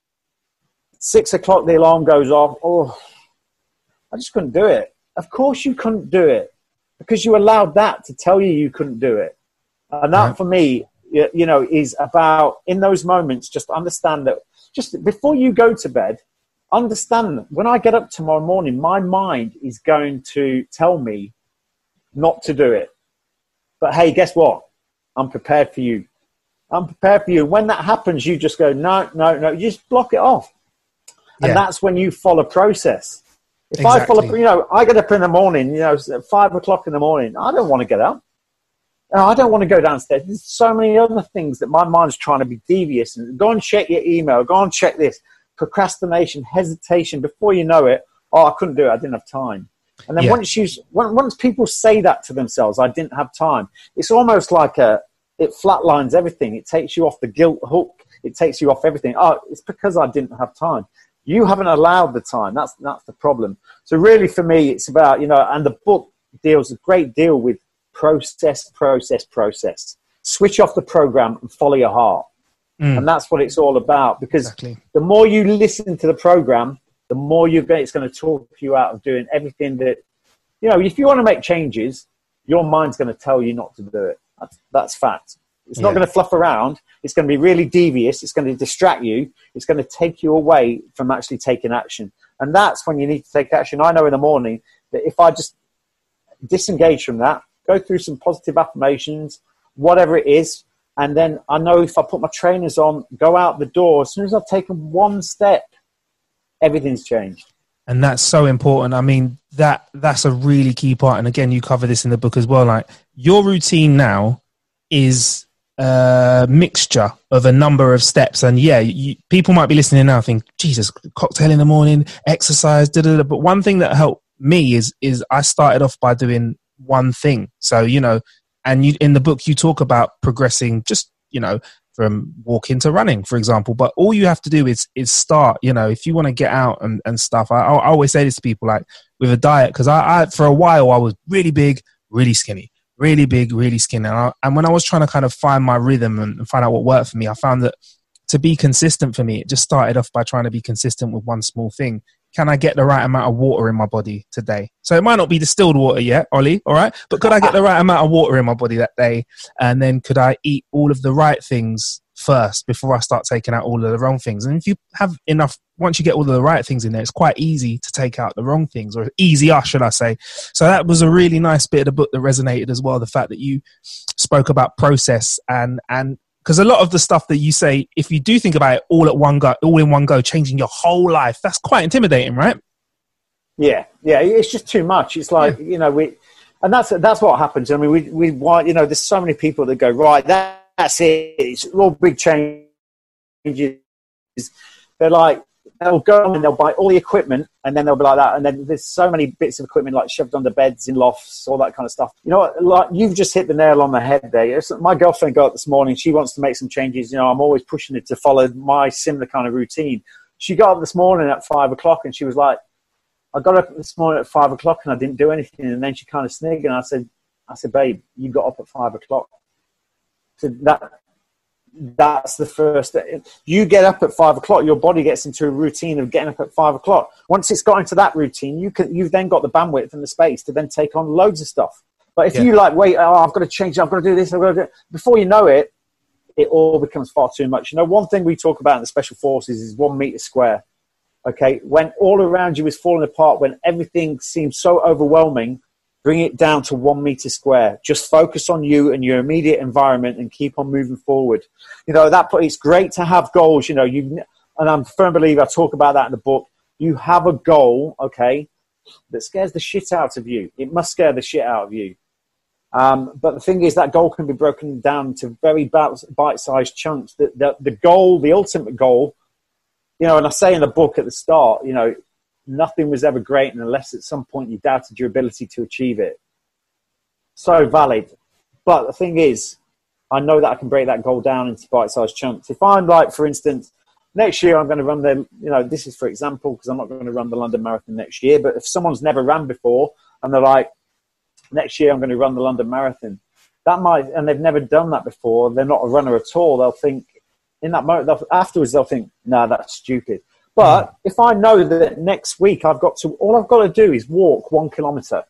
Six o'clock, the alarm goes off. Oh, I just couldn't do it. Of course you couldn't do it because you allowed that to tell you you couldn't do it. And that, right, for me, you know, is about, in those moments, just understand that just before you go to bed, understand when I get up tomorrow morning, my mind is going to tell me not to do it. But hey, guess what? I'm prepared for you. I'm prepared for you. When that happens, you just go, no, no, no. You just block it off. And yeah. that's when you follow process. If exactly. I follow, you know, I get up in the morning, you know, at five o'clock in the morning, I don't want to get up. I don't want to go downstairs. There's so many other things that my mind's trying to be devious. And go and check your email. Go and check this. Procrastination, hesitation. Before you know it, oh, I couldn't do it. I didn't have time. And then yeah. once you, once people say that to themselves, I didn't have time. It's almost like a, it flatlines everything. It takes you off the guilt hook. It takes you off everything. Oh, it's because I didn't have time. You haven't allowed the time. That's that's the problem. So really, for me, it's about, you know, and the book deals a great deal with process, process, process. Switch off the program and follow your heart. Mm. And that's what it's all about. Because exactly. the more you listen to the program, the more you get, it's going to talk you out of doing everything that, you know, if you want to make changes, your mind's going to tell you not to do it. That's, that's fact. It's yeah. not going to fluff around. It's going to be really devious. It's going to distract you. It's going to take you away from actually taking action. And that's when you need to take action. I know in the morning that if I just disengage from that, go through some positive affirmations, whatever it is, and then I know if I put my trainers on, go out the door, as soon as I've taken one step, everything's changed. And that's so important. I mean, that that's a really key part. And again, you cover this in the book as well. Like, your routine now is a mixture of a number of steps. And yeah, you, people might be listening now and think, Jesus, cocktail in the morning, exercise, da, da, da. But one thing that helped me is, is I started off by doing one thing. So, you know, and you, in the book, you talk about progressing just, you know, from walking to running, for example. But all you have to do is is start, you know, if you want to get out and, and stuff. I, I always say this to people, like with a diet, because I, I, for a while, I was really big, really skinny, really big, really skinny. And, I, and when I was trying to kind of find my rhythm and, and find out what worked for me, I found that to be consistent for me, it just started off by trying to be consistent with one small thing. Can I get the right amount of water in my body today? So it might not be distilled water yet, Ollie, all right? But could I get the right amount of water in my body that day? And then could I eat all of the right things first before I start taking out all of the wrong things? And if you have enough, once you get all of the right things in there, it's quite easy to take out the wrong things, or easier, should I say. So that was a really nice bit of the book that resonated as well, the fact that you spoke about process and and because a lot of the stuff that you say, if you do think about it all at one go, all in one go, changing your whole life, that's quite intimidating, right? Yeah, yeah, it's just too much. It's like, yeah. you know, we, and that's that's what happens. I mean, we we want, you know, there's so many people that go, right, that, that's it. It's all big changes. They're like, they'll go and they'll buy all the equipment, and then they'll be like that. And then there's so many bits of equipment like shoved under beds in lofts, all that kind of stuff. You know what? Like, you've just hit the nail on the head there. It's, my girlfriend got up this morning. She wants to make some changes. You know, I'm always pushing her to follow my similar kind of routine. She got up this morning at five o'clock, and she was like, I got up this morning at five o'clock and I didn't do anything. And then she kind of snigged, and I said, I said, babe, you got up at five o'clock. So that, that's the first. You get up at five o'clock, your body gets into a routine of getting up at five o'clock. Once it's got into that routine, you can, you've then got the bandwidth and the space to then take on loads of stuff. But if yeah. you like, wait, oh, I've got to change, I've got to do this, I've got to do it. Before you know it, it all becomes far too much. You know, one thing we talk about in the Special Forces is one meter square. Okay, when all around you is falling apart, when everything seems so overwhelming, bring it down to one meter square. Just focus on you and your immediate environment and keep on moving forward. You know, that it's great to have goals. You know, you and I'm a firm believer, I talk about that in the book. You have a goal, okay, that scares the shit out of you. It must scare the shit out of you. Um, but the thing is, that goal can be broken down to very bite-sized chunks. The, the, the goal, the ultimate goal, you know, and I say in the book at the start, you know, nothing was ever great unless at some point you doubted your ability to achieve it. So valid. But the thing is, I know that I can break that goal down into bite-sized chunks. If I'm like, for instance, next year I'm going to run the, you know, this is for example, because I'm not going to run the London Marathon next year, but if someone's never ran before and they're like, next year I'm going to run the London Marathon, that might, and they've never done that before, they're not a runner at all, they'll think, in that moment, they'll, afterwards they'll think, no, nah, that's stupid. But if I know that next week I've got to, all I've got to do is walk one kilometre.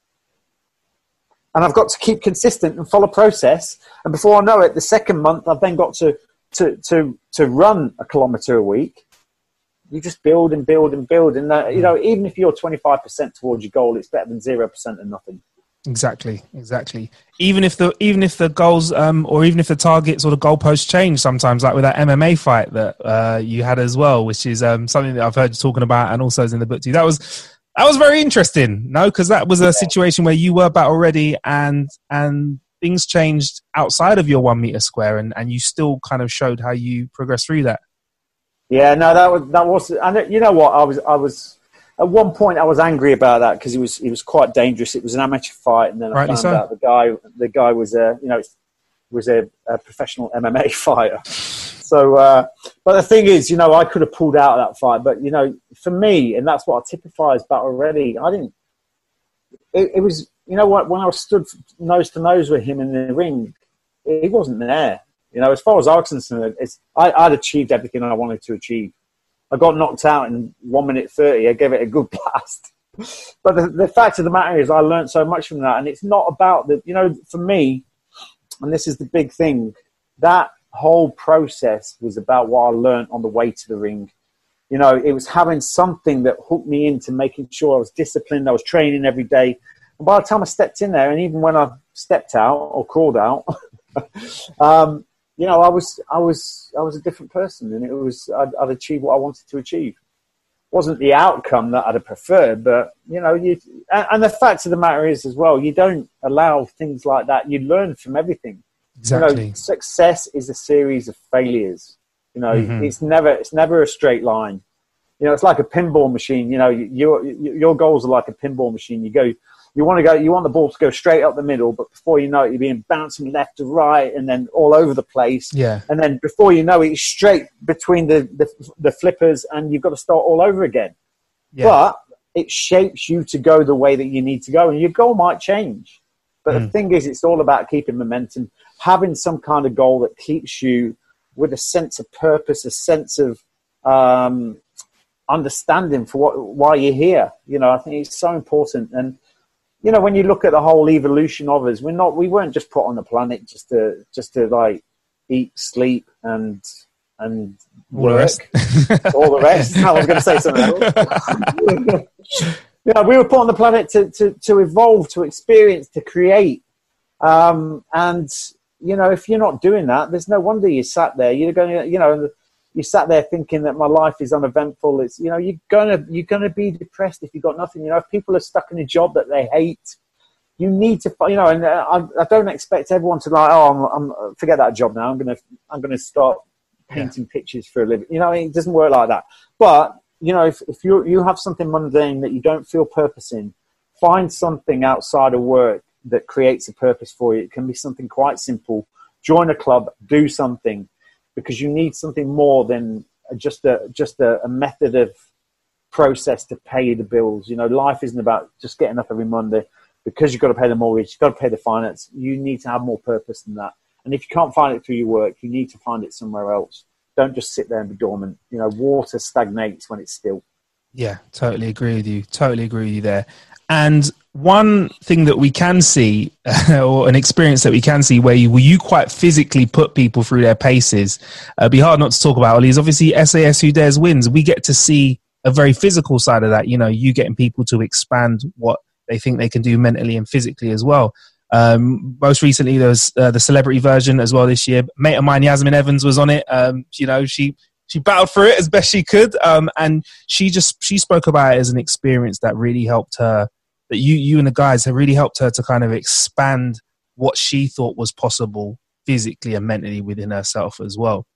And I've got to keep consistent and follow process. And before I know it, the second month, I've then got to, to, to, to run a kilometre a week. You just build and build and build. And, uh, you know, even if you're twenty-five percent towards your goal, it's better than zero percent and nothing. Exactly, exactly. Even if the even if the goals um, or even if the targets or the goalposts change sometimes, like with that M M A fight that uh, you had as well, which is um, something that I've heard you talking about and also is in the book too. That was that was very interesting, no? Because that was a yeah. situation where you were battle ready and and things changed outside of your one meter square, and, and you still kind of showed how you progressed through that. Yeah, no, that was that was, and you know what, I was I was. At one point, I was angry about that because it was it was quite dangerous. It was an amateur fight, and then I Rightly found so. out the guy the guy was a you know was a, a professional M M A fighter. So, uh, but the thing is, you know, I could have pulled out of that fight, but you know, for me, and that's what I typify as battle ready. I didn't. It, it was you know what when I was stood nose to nose with him in the ring, he wasn't there. You know, as far as I was concerned, it's I, I'd achieved everything I wanted to achieve. I got knocked out in one minute thirty. I gave it a good blast. But the, the fact of the matter is I learned so much from that. And it's not about the, you know, for me, and this is the big thing, that whole process was about what I learned on the way to the ring. You know, it was having something that hooked me into making sure I was disciplined. I was training every day. And by the time I stepped in there, and even when I stepped out or crawled out, um, you know, I was, I was, I was a different person, and it was, I'd, I'd achieved what I wanted to achieve. wasn't the outcome that I'd have preferred, but you know, you and, and the fact of the matter is as well, you don't allow things like that. You learn from everything. Exactly. You know, success is a series of failures. You know, Mm-hmm. it's never it's never a straight line. You know, it's like a pinball machine. You know, your your goals are like a pinball machine. You go, you want to go, you want the ball to go straight up the middle, but before you know it, you're being bouncing left to right and then all over the place. Yeah. And then before you know it, it's straight between the, the, the flippers and you've got to start all over again. Yeah. But it shapes you to go the way that you need to go and your goal might change. But mm. the thing is, it's all about keeping momentum, having some kind of goal that keeps you with a sense of purpose, a sense of um, understanding for what, why you're here. You know, I think it's so important. And, you know, when you look at the whole evolution of us, we're not, we weren't just put on the planet just to, just to like eat, sleep and, and work, all the rest. I was going to say something else. You know, we were put on the planet to, to, to evolve, to experience, to create. Um, and, you know, if you're not doing that, there's no wonder you sat there. You're going to, you know, you sat there thinking that my life is uneventful. It's, you know, you're gonna you're gonna be depressed if you've got nothing. You know, if people are stuck in a job that they hate, you need to, you know. And I, I don't expect everyone to like, oh, I'm, I'm forget that job now. I'm gonna I'm gonna start painting yeah. pictures for a living. You know, it doesn't work like that. But you know, if if you you have something mundane that you don't feel purpose in, find something outside of work that creates a purpose for you. It can be something quite simple. Join a club, do something. Because you need something more than just a just a, a method of process to pay the bills. You know, life isn't about just getting up every Monday because you've got to pay the mortgage, you've got to pay the finance. You need to have more purpose than that. And if you can't find it through your work, you need to find it somewhere else. Don't just sit there and be dormant. You know, water stagnates when it's still. Yeah, totally agree with you. Totally agree with you there. And one thing that we can see, or an experience that we can see where you, where you quite physically put people through their paces, uh, be hard not to talk about, Ollie, is obviously S A S Who Dares Wins. We get to see a very physical side of that, you know, you getting people to expand what they think they can do mentally and physically as well. Um, most recently, there was uh, the celebrity version as well this year. Mate of mine, Yasmin Evans, was on it. Um, you know, she... She battled for it as best she could, um, and she just she spoke about it as an experience that really helped her. That you you and the guys have really helped her to kind of expand what she thought was possible physically and mentally within herself as well.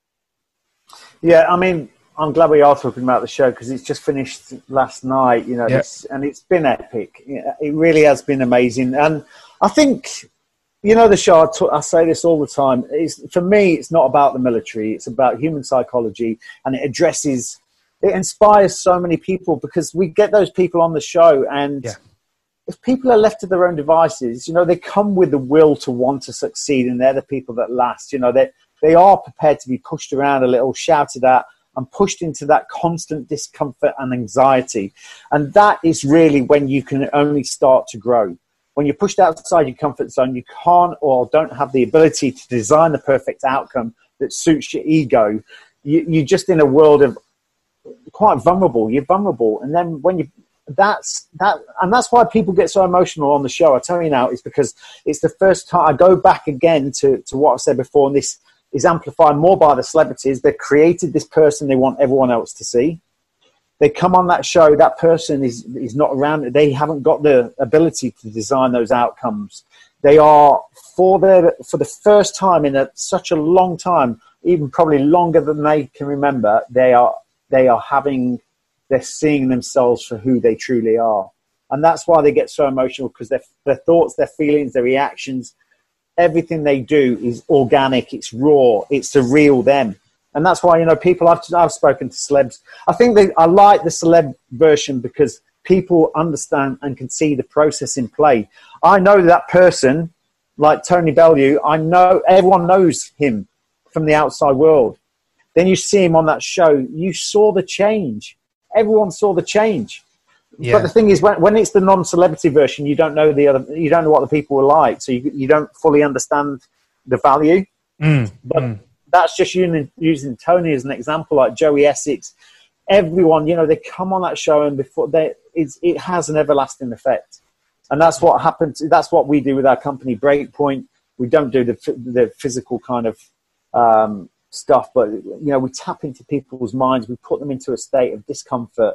Yeah, I mean, I'm glad we are talking about the show because it's just finished last night. You know, yep. it's, and it's been epic. It really has been amazing, and I think. You know, the show, I, t- I say this all the time, is for me, it's not about the military. It's about human psychology, and it addresses, it inspires so many people because we get those people on the show, and yeah. if people are left to their own devices, you know, they come with the will to want to succeed, and they're the people that last. You know, they they are prepared to be pushed around a little, shouted at, and pushed into that constant discomfort and anxiety. And that is really when you can only start to grow. When you're pushed outside your comfort zone, you can't or don't have the ability to design the perfect outcome that suits your ego. You, you're just in a world of quite vulnerable. You're vulnerable. And then when you, that's that, and that's why people get so emotional on the show. I tell you now, it's because it's the first time I go back again to, to what I said before. And this is amplified more by the celebrities. They've created this person they want everyone else to see. They come on that show, that person is is not around. They haven't got the ability to design those outcomes. They are, for their, for the first time in a, such a long time, even probably longer than they can remember, they are they are having, they're seeing themselves for who they truly are. And that's why they get so emotional, because their, their thoughts, their feelings, their reactions, everything they do is organic, it's raw, it's the real them. And that's why, you know, people, I've, I've spoken to celebs. I think they, I like the celeb version because people understand and can see the process in play. I know that person, like Tony Bellew, I know, everyone knows him from the outside world. Then you see him on that show, you saw the change. Everyone saw the change. Yeah. But the thing is, when, when it's the non-celebrity version, you don't know the other, you don't know what the people were like. So you, you don't fully understand the value. Mm, but mm. That's just using, using Tony as an example, like Joey Essex. Everyone, you know, they come on that show and before they, it's, it has an everlasting effect. And that's what happens. That's what we do with our company, Breakpoint. We don't do the the physical kind of um, stuff, but, you know, we tap into people's minds. We put them into a state of discomfort.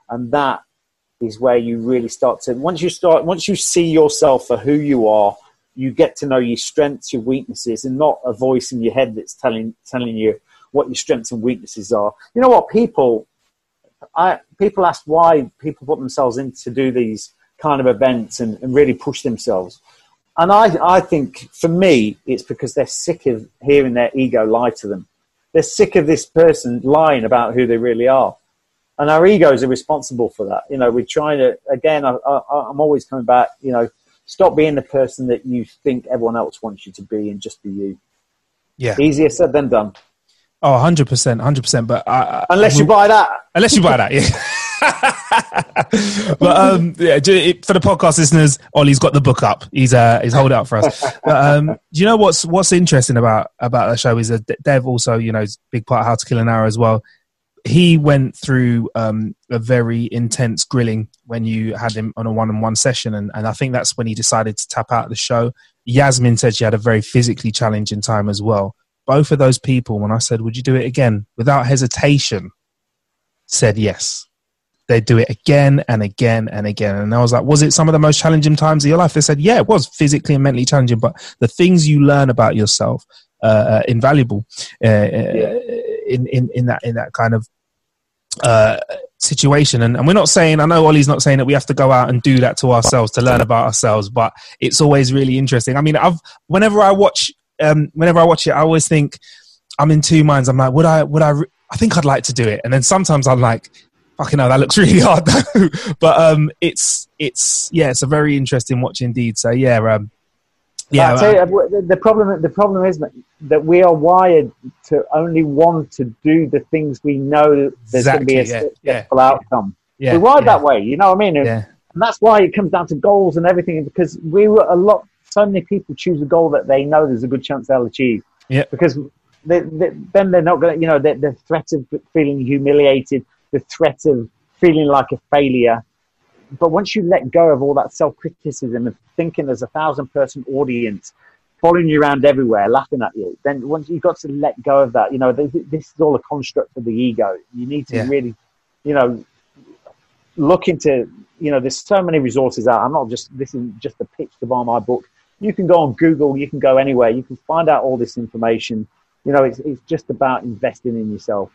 And that is where you really start to, once you start, once you see yourself for who you are, you get to know your strengths, your weaknesses, and not a voice in your head that's telling telling you what your strengths and weaknesses are. You know what, people, I people ask why people put themselves in to do these kind of events and, and really push themselves. And I, I think, for me, it's because they're sick of hearing their ego lie to them. They're sick of this person lying about who they really are. And our egos are responsible for that. You know, we're trying to, again, I, I, I'm always coming back, you know, stop being the person that you think everyone else wants you to be and just be you. Yeah. Easier said than done. Oh, one hundred percent, one hundred percent. But I, Unless I, you buy that. Unless you buy that, yeah. But um, yeah, for the podcast listeners, Ollie's got the book up. He's uh, he's holding it up for us. But um, do you know what's what's interesting about about the show is that Dev also, you know, is a big part of How to Kill an Hour as well. He went through um, a very intense grilling when you had him on a one-on-one session, and, and I think that's when he decided to tap out of the show. Yasmin said she had a very physically challenging time as well. Both of those people, when I said, would you do it again? Without hesitation, said yes. They'd do it again and again and again. And I was like, was it some of the most challenging times of your life? They said, yeah, it was physically and mentally challenging, but the things you learn about yourself uh, are invaluable uh, yeah. in, in, in, that, in that kind of uh, situation. And, and we're not saying, I know Ollie's not saying that we have to go out and do that to ourselves to learn about ourselves, but it's always really interesting. I mean, I've whenever I watch, um, whenever I watch it, I always think I'm in two minds. I'm like, would I, would I, re- I think I'd like to do it. And then sometimes I'm like, fucking hell, that looks really hard though. But um, it's it's yeah, it's a very interesting watch indeed. So yeah, um, yeah. I'll tell you, the problem the problem is that we are wired to only want to do the things we know there's exactly, going to be a yeah, successful yeah, outcome. Yeah, we're wired yeah. that way, you know what I mean? And, yeah. and that's why it comes down to goals and everything, because we were a lot. So many people choose a goal that they know there's a good chance they'll achieve. Yeah. Because they, they, then they're not going to, you know, the, the threat of feeling humiliated, the threat of feeling like a failure. But once you let go of all that self-criticism of thinking there's a thousand-person audience following you around everywhere, laughing at you, then once you've got to let go of that, you know, this is all a construct of the ego. You need to yeah. really, you know, look into, you know, there's so many resources out. I'm not just, this is just a pitch to buy my book. You can go on Google, you can go anywhere, you can find out all this information. You know, it's it's just about investing in yourself.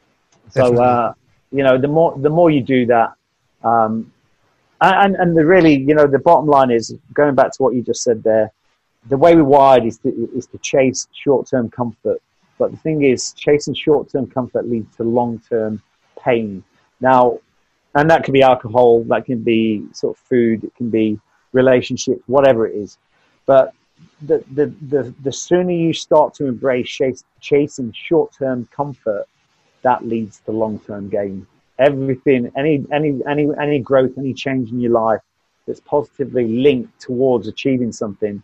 So, uh, you know, the more the more you do that, um, and and the really, you know, the bottom line is, going back to what you just said there, the way we're wired is to, is to chase short-term comfort. But the thing is, chasing short-term comfort leads to long-term pain. Now, and that can be alcohol, that can be sort of food, it can be relationships, whatever it is. But the the the, the sooner you start to embrace chase, chasing short-term comfort, that leads to long-term gain. Everything, any any any any growth, any change in your life that's positively linked towards achieving something,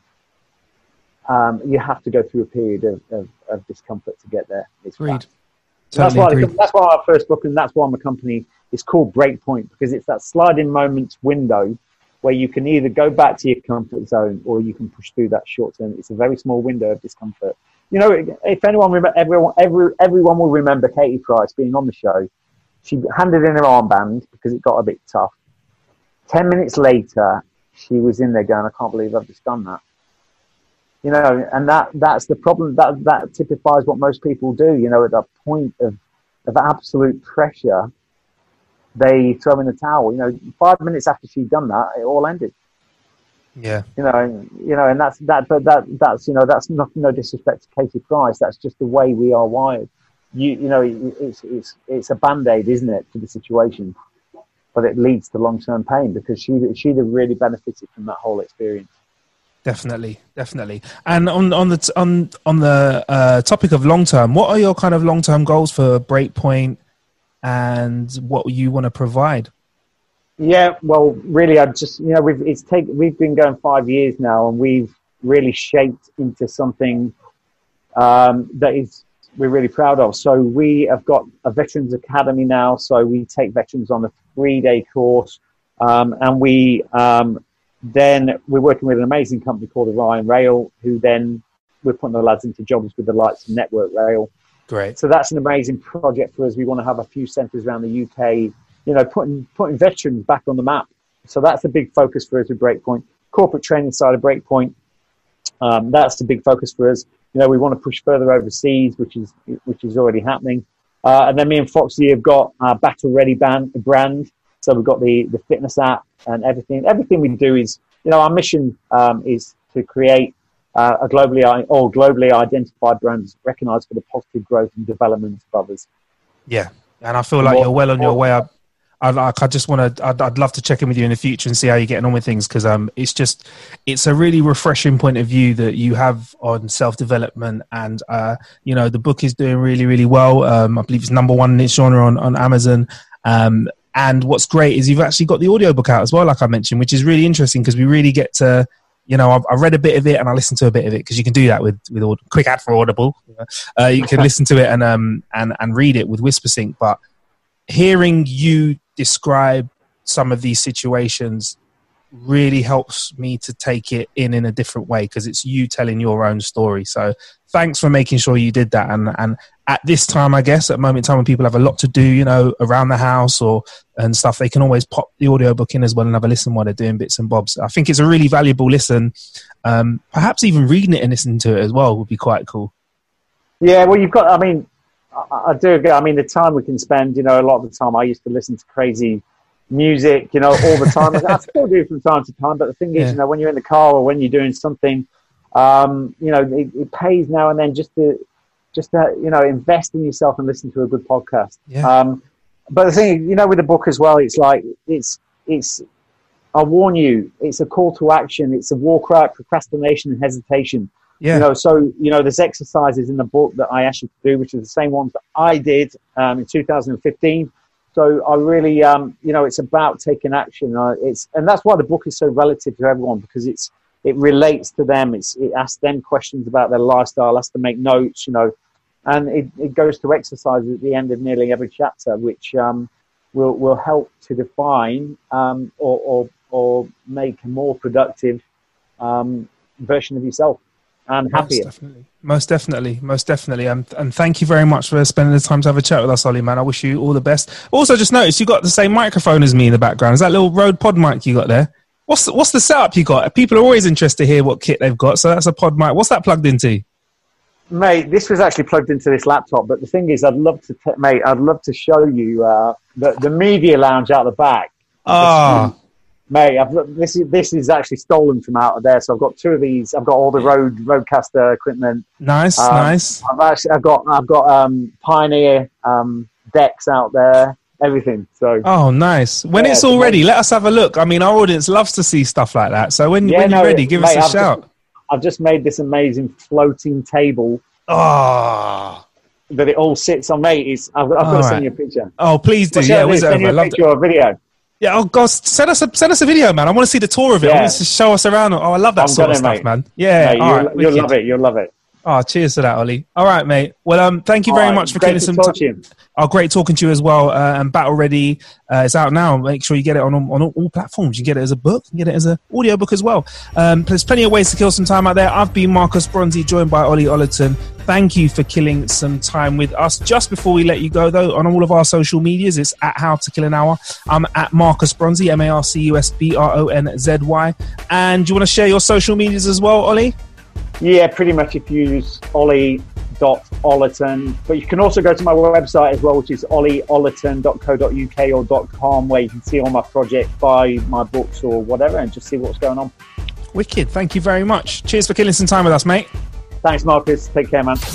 um, you have to go through a period of, of, of discomfort to get there. It's agreed. Totally that's why agreed. that's why our first book, and that's why my company is called Breakpoint, because it's that sliding moments window where you can either go back to your comfort zone or you can push through that short term. It's a very small window of discomfort. You know, if anyone, remember, everyone, every, everyone will remember Katie Price being on the show. She handed in her armband because it got a bit tough. Ten minutes later, she was in there going, I can't believe I've just done that. You know, and that that's the problem. That that typifies what most people do. You know, at that point of, of absolute pressure, they throw in the towel. You know, five minutes after she'd done that, it all ended. Yeah. You know, and, you know, and that's that. But that that's you know that's not no disrespect to Katie Price. That's just the way we are wired. You you know, it, it's it's it's a band-aid, isn't it, to the situation? But it leads to long-term pain because she she'd have really benefited from that whole experience. Definitely, definitely. And on on the on on the uh, topic of long-term, what are your kind of long-term goals for Breakpoint, and what you want to provide? Yeah, well, really, I just you know we've it's take we've been going five years now, and we've really shaped into something um, that is we're really proud of. So we have got a Veterans Academy now. So we take veterans on a three-day course, um, and we um, then we're working with an amazing company called Orion Rail, who then we're putting the lads into jobs with the likes of Network Rail. Great. So that's an amazing project for us. We want to have a few centres around the U K you know, putting putting veterans back on the map. So that's a big focus for us with Breakpoint. Corporate training side of Breakpoint, um, that's the big focus for us. You know, we want to push further overseas, which is which is already happening. Uh, and then me and Foxy have got our Battle Ready band, brand. So we've got the, the fitness app and everything. Everything we do is, you know, our mission um, is to create uh, a globally or globally identified brands recognized for the positive growth and development of others. Yeah, and I feel like more, you're well on your way up. I like. I just want to. I'd, I'd love to check in with you in the future and see how you're getting on with things, because um, it's just, it's a really refreshing point of view that you have on self development, and uh, you know, the book is doing really, really well. Um, I believe it's number one in its genre on on Amazon. Um, and what's great is you've actually got the audiobook out as well, like I mentioned, which is really interesting because we really get to, you know, I've, I read a bit of it and I listened to a bit of it, because you can do that with with Aud- quick ad for Audible. You know? uh, you can listen to it and um and and read it with WhisperSync, but hearing you describe some of these situations really helps me to take it in in a different way, because it's you telling your own story. So thanks for making sure you did that. And and at this time, I guess, at a moment in time when people have a lot to do, you know, around the house or and stuff, they can always pop the audiobook in as well and have a listen while they're doing bits and bobs. I think it's a really valuable listen. Um, perhaps even reading it and listening to it as well would be quite cool. Yeah, well, you've got, I mean, I, I do, I mean, the time we can spend, you know, a lot of the time I used to listen to crazy music, you know, all the time. I still do from time to time, but the thing is, yeah. you know, when you're in the car or when you're doing something, um, you know, it, it pays now and then just to, just to, you know, invest in yourself and listen to a good podcast. Yeah. Um, but the thing, you know, with the book as well, it's like, it's, it's, I warn you, it's a call to action. It's a war cry, procrastination and hesitation. Yeah. You know, so, you know, there's exercises in the book that I asked you to do, which are the same ones that I did um, in two thousand fifteen. So I really, um, you know, it's about taking action. Uh, it's, and that's why the book is so relative to everyone, because it's, it relates to them. It's, it asks them questions about their lifestyle, asks them to make notes, you know, and it, it goes to exercises at the end of nearly every chapter, which um, will will help to define um, or, or or make a more productive um, version of yourself and happier. Most definitely. Most definitely. Most definitely. And, and thank you very much for spending the time to have a chat with us, Ollie, man. I wish you all the best. Also, just noticed you got the same microphone as me in the background. Is that little Rode pod mic you got there? What's the, what's the setup you got? People are always interested to hear what kit they've got. So that's a pod mic. What's that plugged into? Mate, this was actually plugged into this laptop. But the thing is, I'd love to, t- mate, I'd love to show you uh, the, the media lounge out the back. Ah. Mate, I've, this is this is actually stolen from out of there. So I've got two of these. I've got all the Rode Rodecaster equipment. Nice, um, nice. I've actually I've got I've got um, Pioneer um, decks out there. Everything. So. Oh, nice. When yeah, it's all ready, let us have a look. I mean, our audience loves to see stuff like that. So when, yeah, when no, you're ready, give mate, us a I've shout. Just, I've just made this amazing floating table. Oh. That it all sits on, mate. It's, I've, I've got to right. send you a picture. Oh, please do. Well, yeah, send over? you a picture or a video. Yeah, oh God, send us a send us a video, man. I want to see the tour of it. Yeah. I want to show us around. Oh, I love that I'm sort of stuff, mate. man. Yeah, mate, all you'll, right, you'll love it. You'll love it. Oh, cheers to that, Ollie. All right, mate. Well, um, thank you all very right. much for getting some time. Oh, great talking to you as well. Uh, and Battle Ready uh, is out now. Make sure you get it on on all platforms. You get it as a book, you get it as an audio book as well. Um, there's plenty of ways to kill some time out there. I've been Marcus Bronzy, joined by Ollie Ollerton. Thank you for killing some time with us. Just before we let you go, though, on all of our social medias, it's at How to Kill an Hour. I'm at Marcus Bronzy, M A R C U S B R O N Z Y. And do you want to share your social medias as well, Ollie? Yeah, pretty much if you use Ollie dot Ollerton. But you can also go to my website as well, which is ollie ollerton dot co dot uk or .com, where you can see all my projects, buy my books or whatever, and just see what's going on. Wicked. Thank you very much. Cheers for killing some time with us, mate. Thanks, Marcus. Take care, man.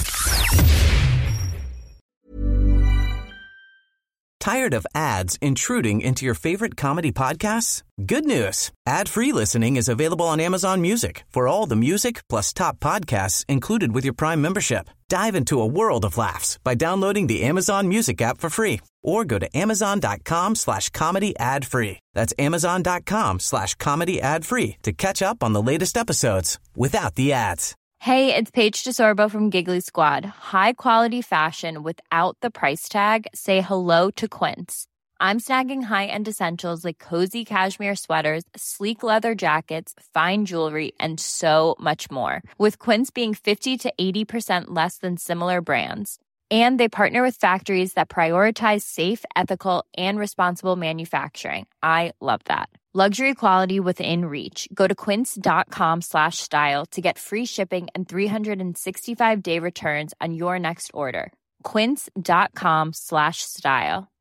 Tired of ads intruding into your favorite comedy podcasts? Good news. Ad-free listening is available on Amazon Music for all the music plus top podcasts included with your Prime membership. Dive into a world of laughs by downloading the Amazon Music app for free or go to amazon.com slash comedy ad free. That's amazon.com slash comedy ad free to catch up on the latest episodes without the ads. Hey, it's Paige DeSorbo from Giggly Squad. High quality fashion without the price tag. Say hello to Quince. I'm snagging high-end essentials like cozy cashmere sweaters, sleek leather jackets, fine jewelry, and so much more. With Quince being fifty to eighty percent less than similar brands. And they partner with factories that prioritize safe, ethical, and responsible manufacturing. I love that. Luxury quality within reach. Go to quince.com slash style to get free shipping and three sixty-five day returns on your next order. Quince.com slash style.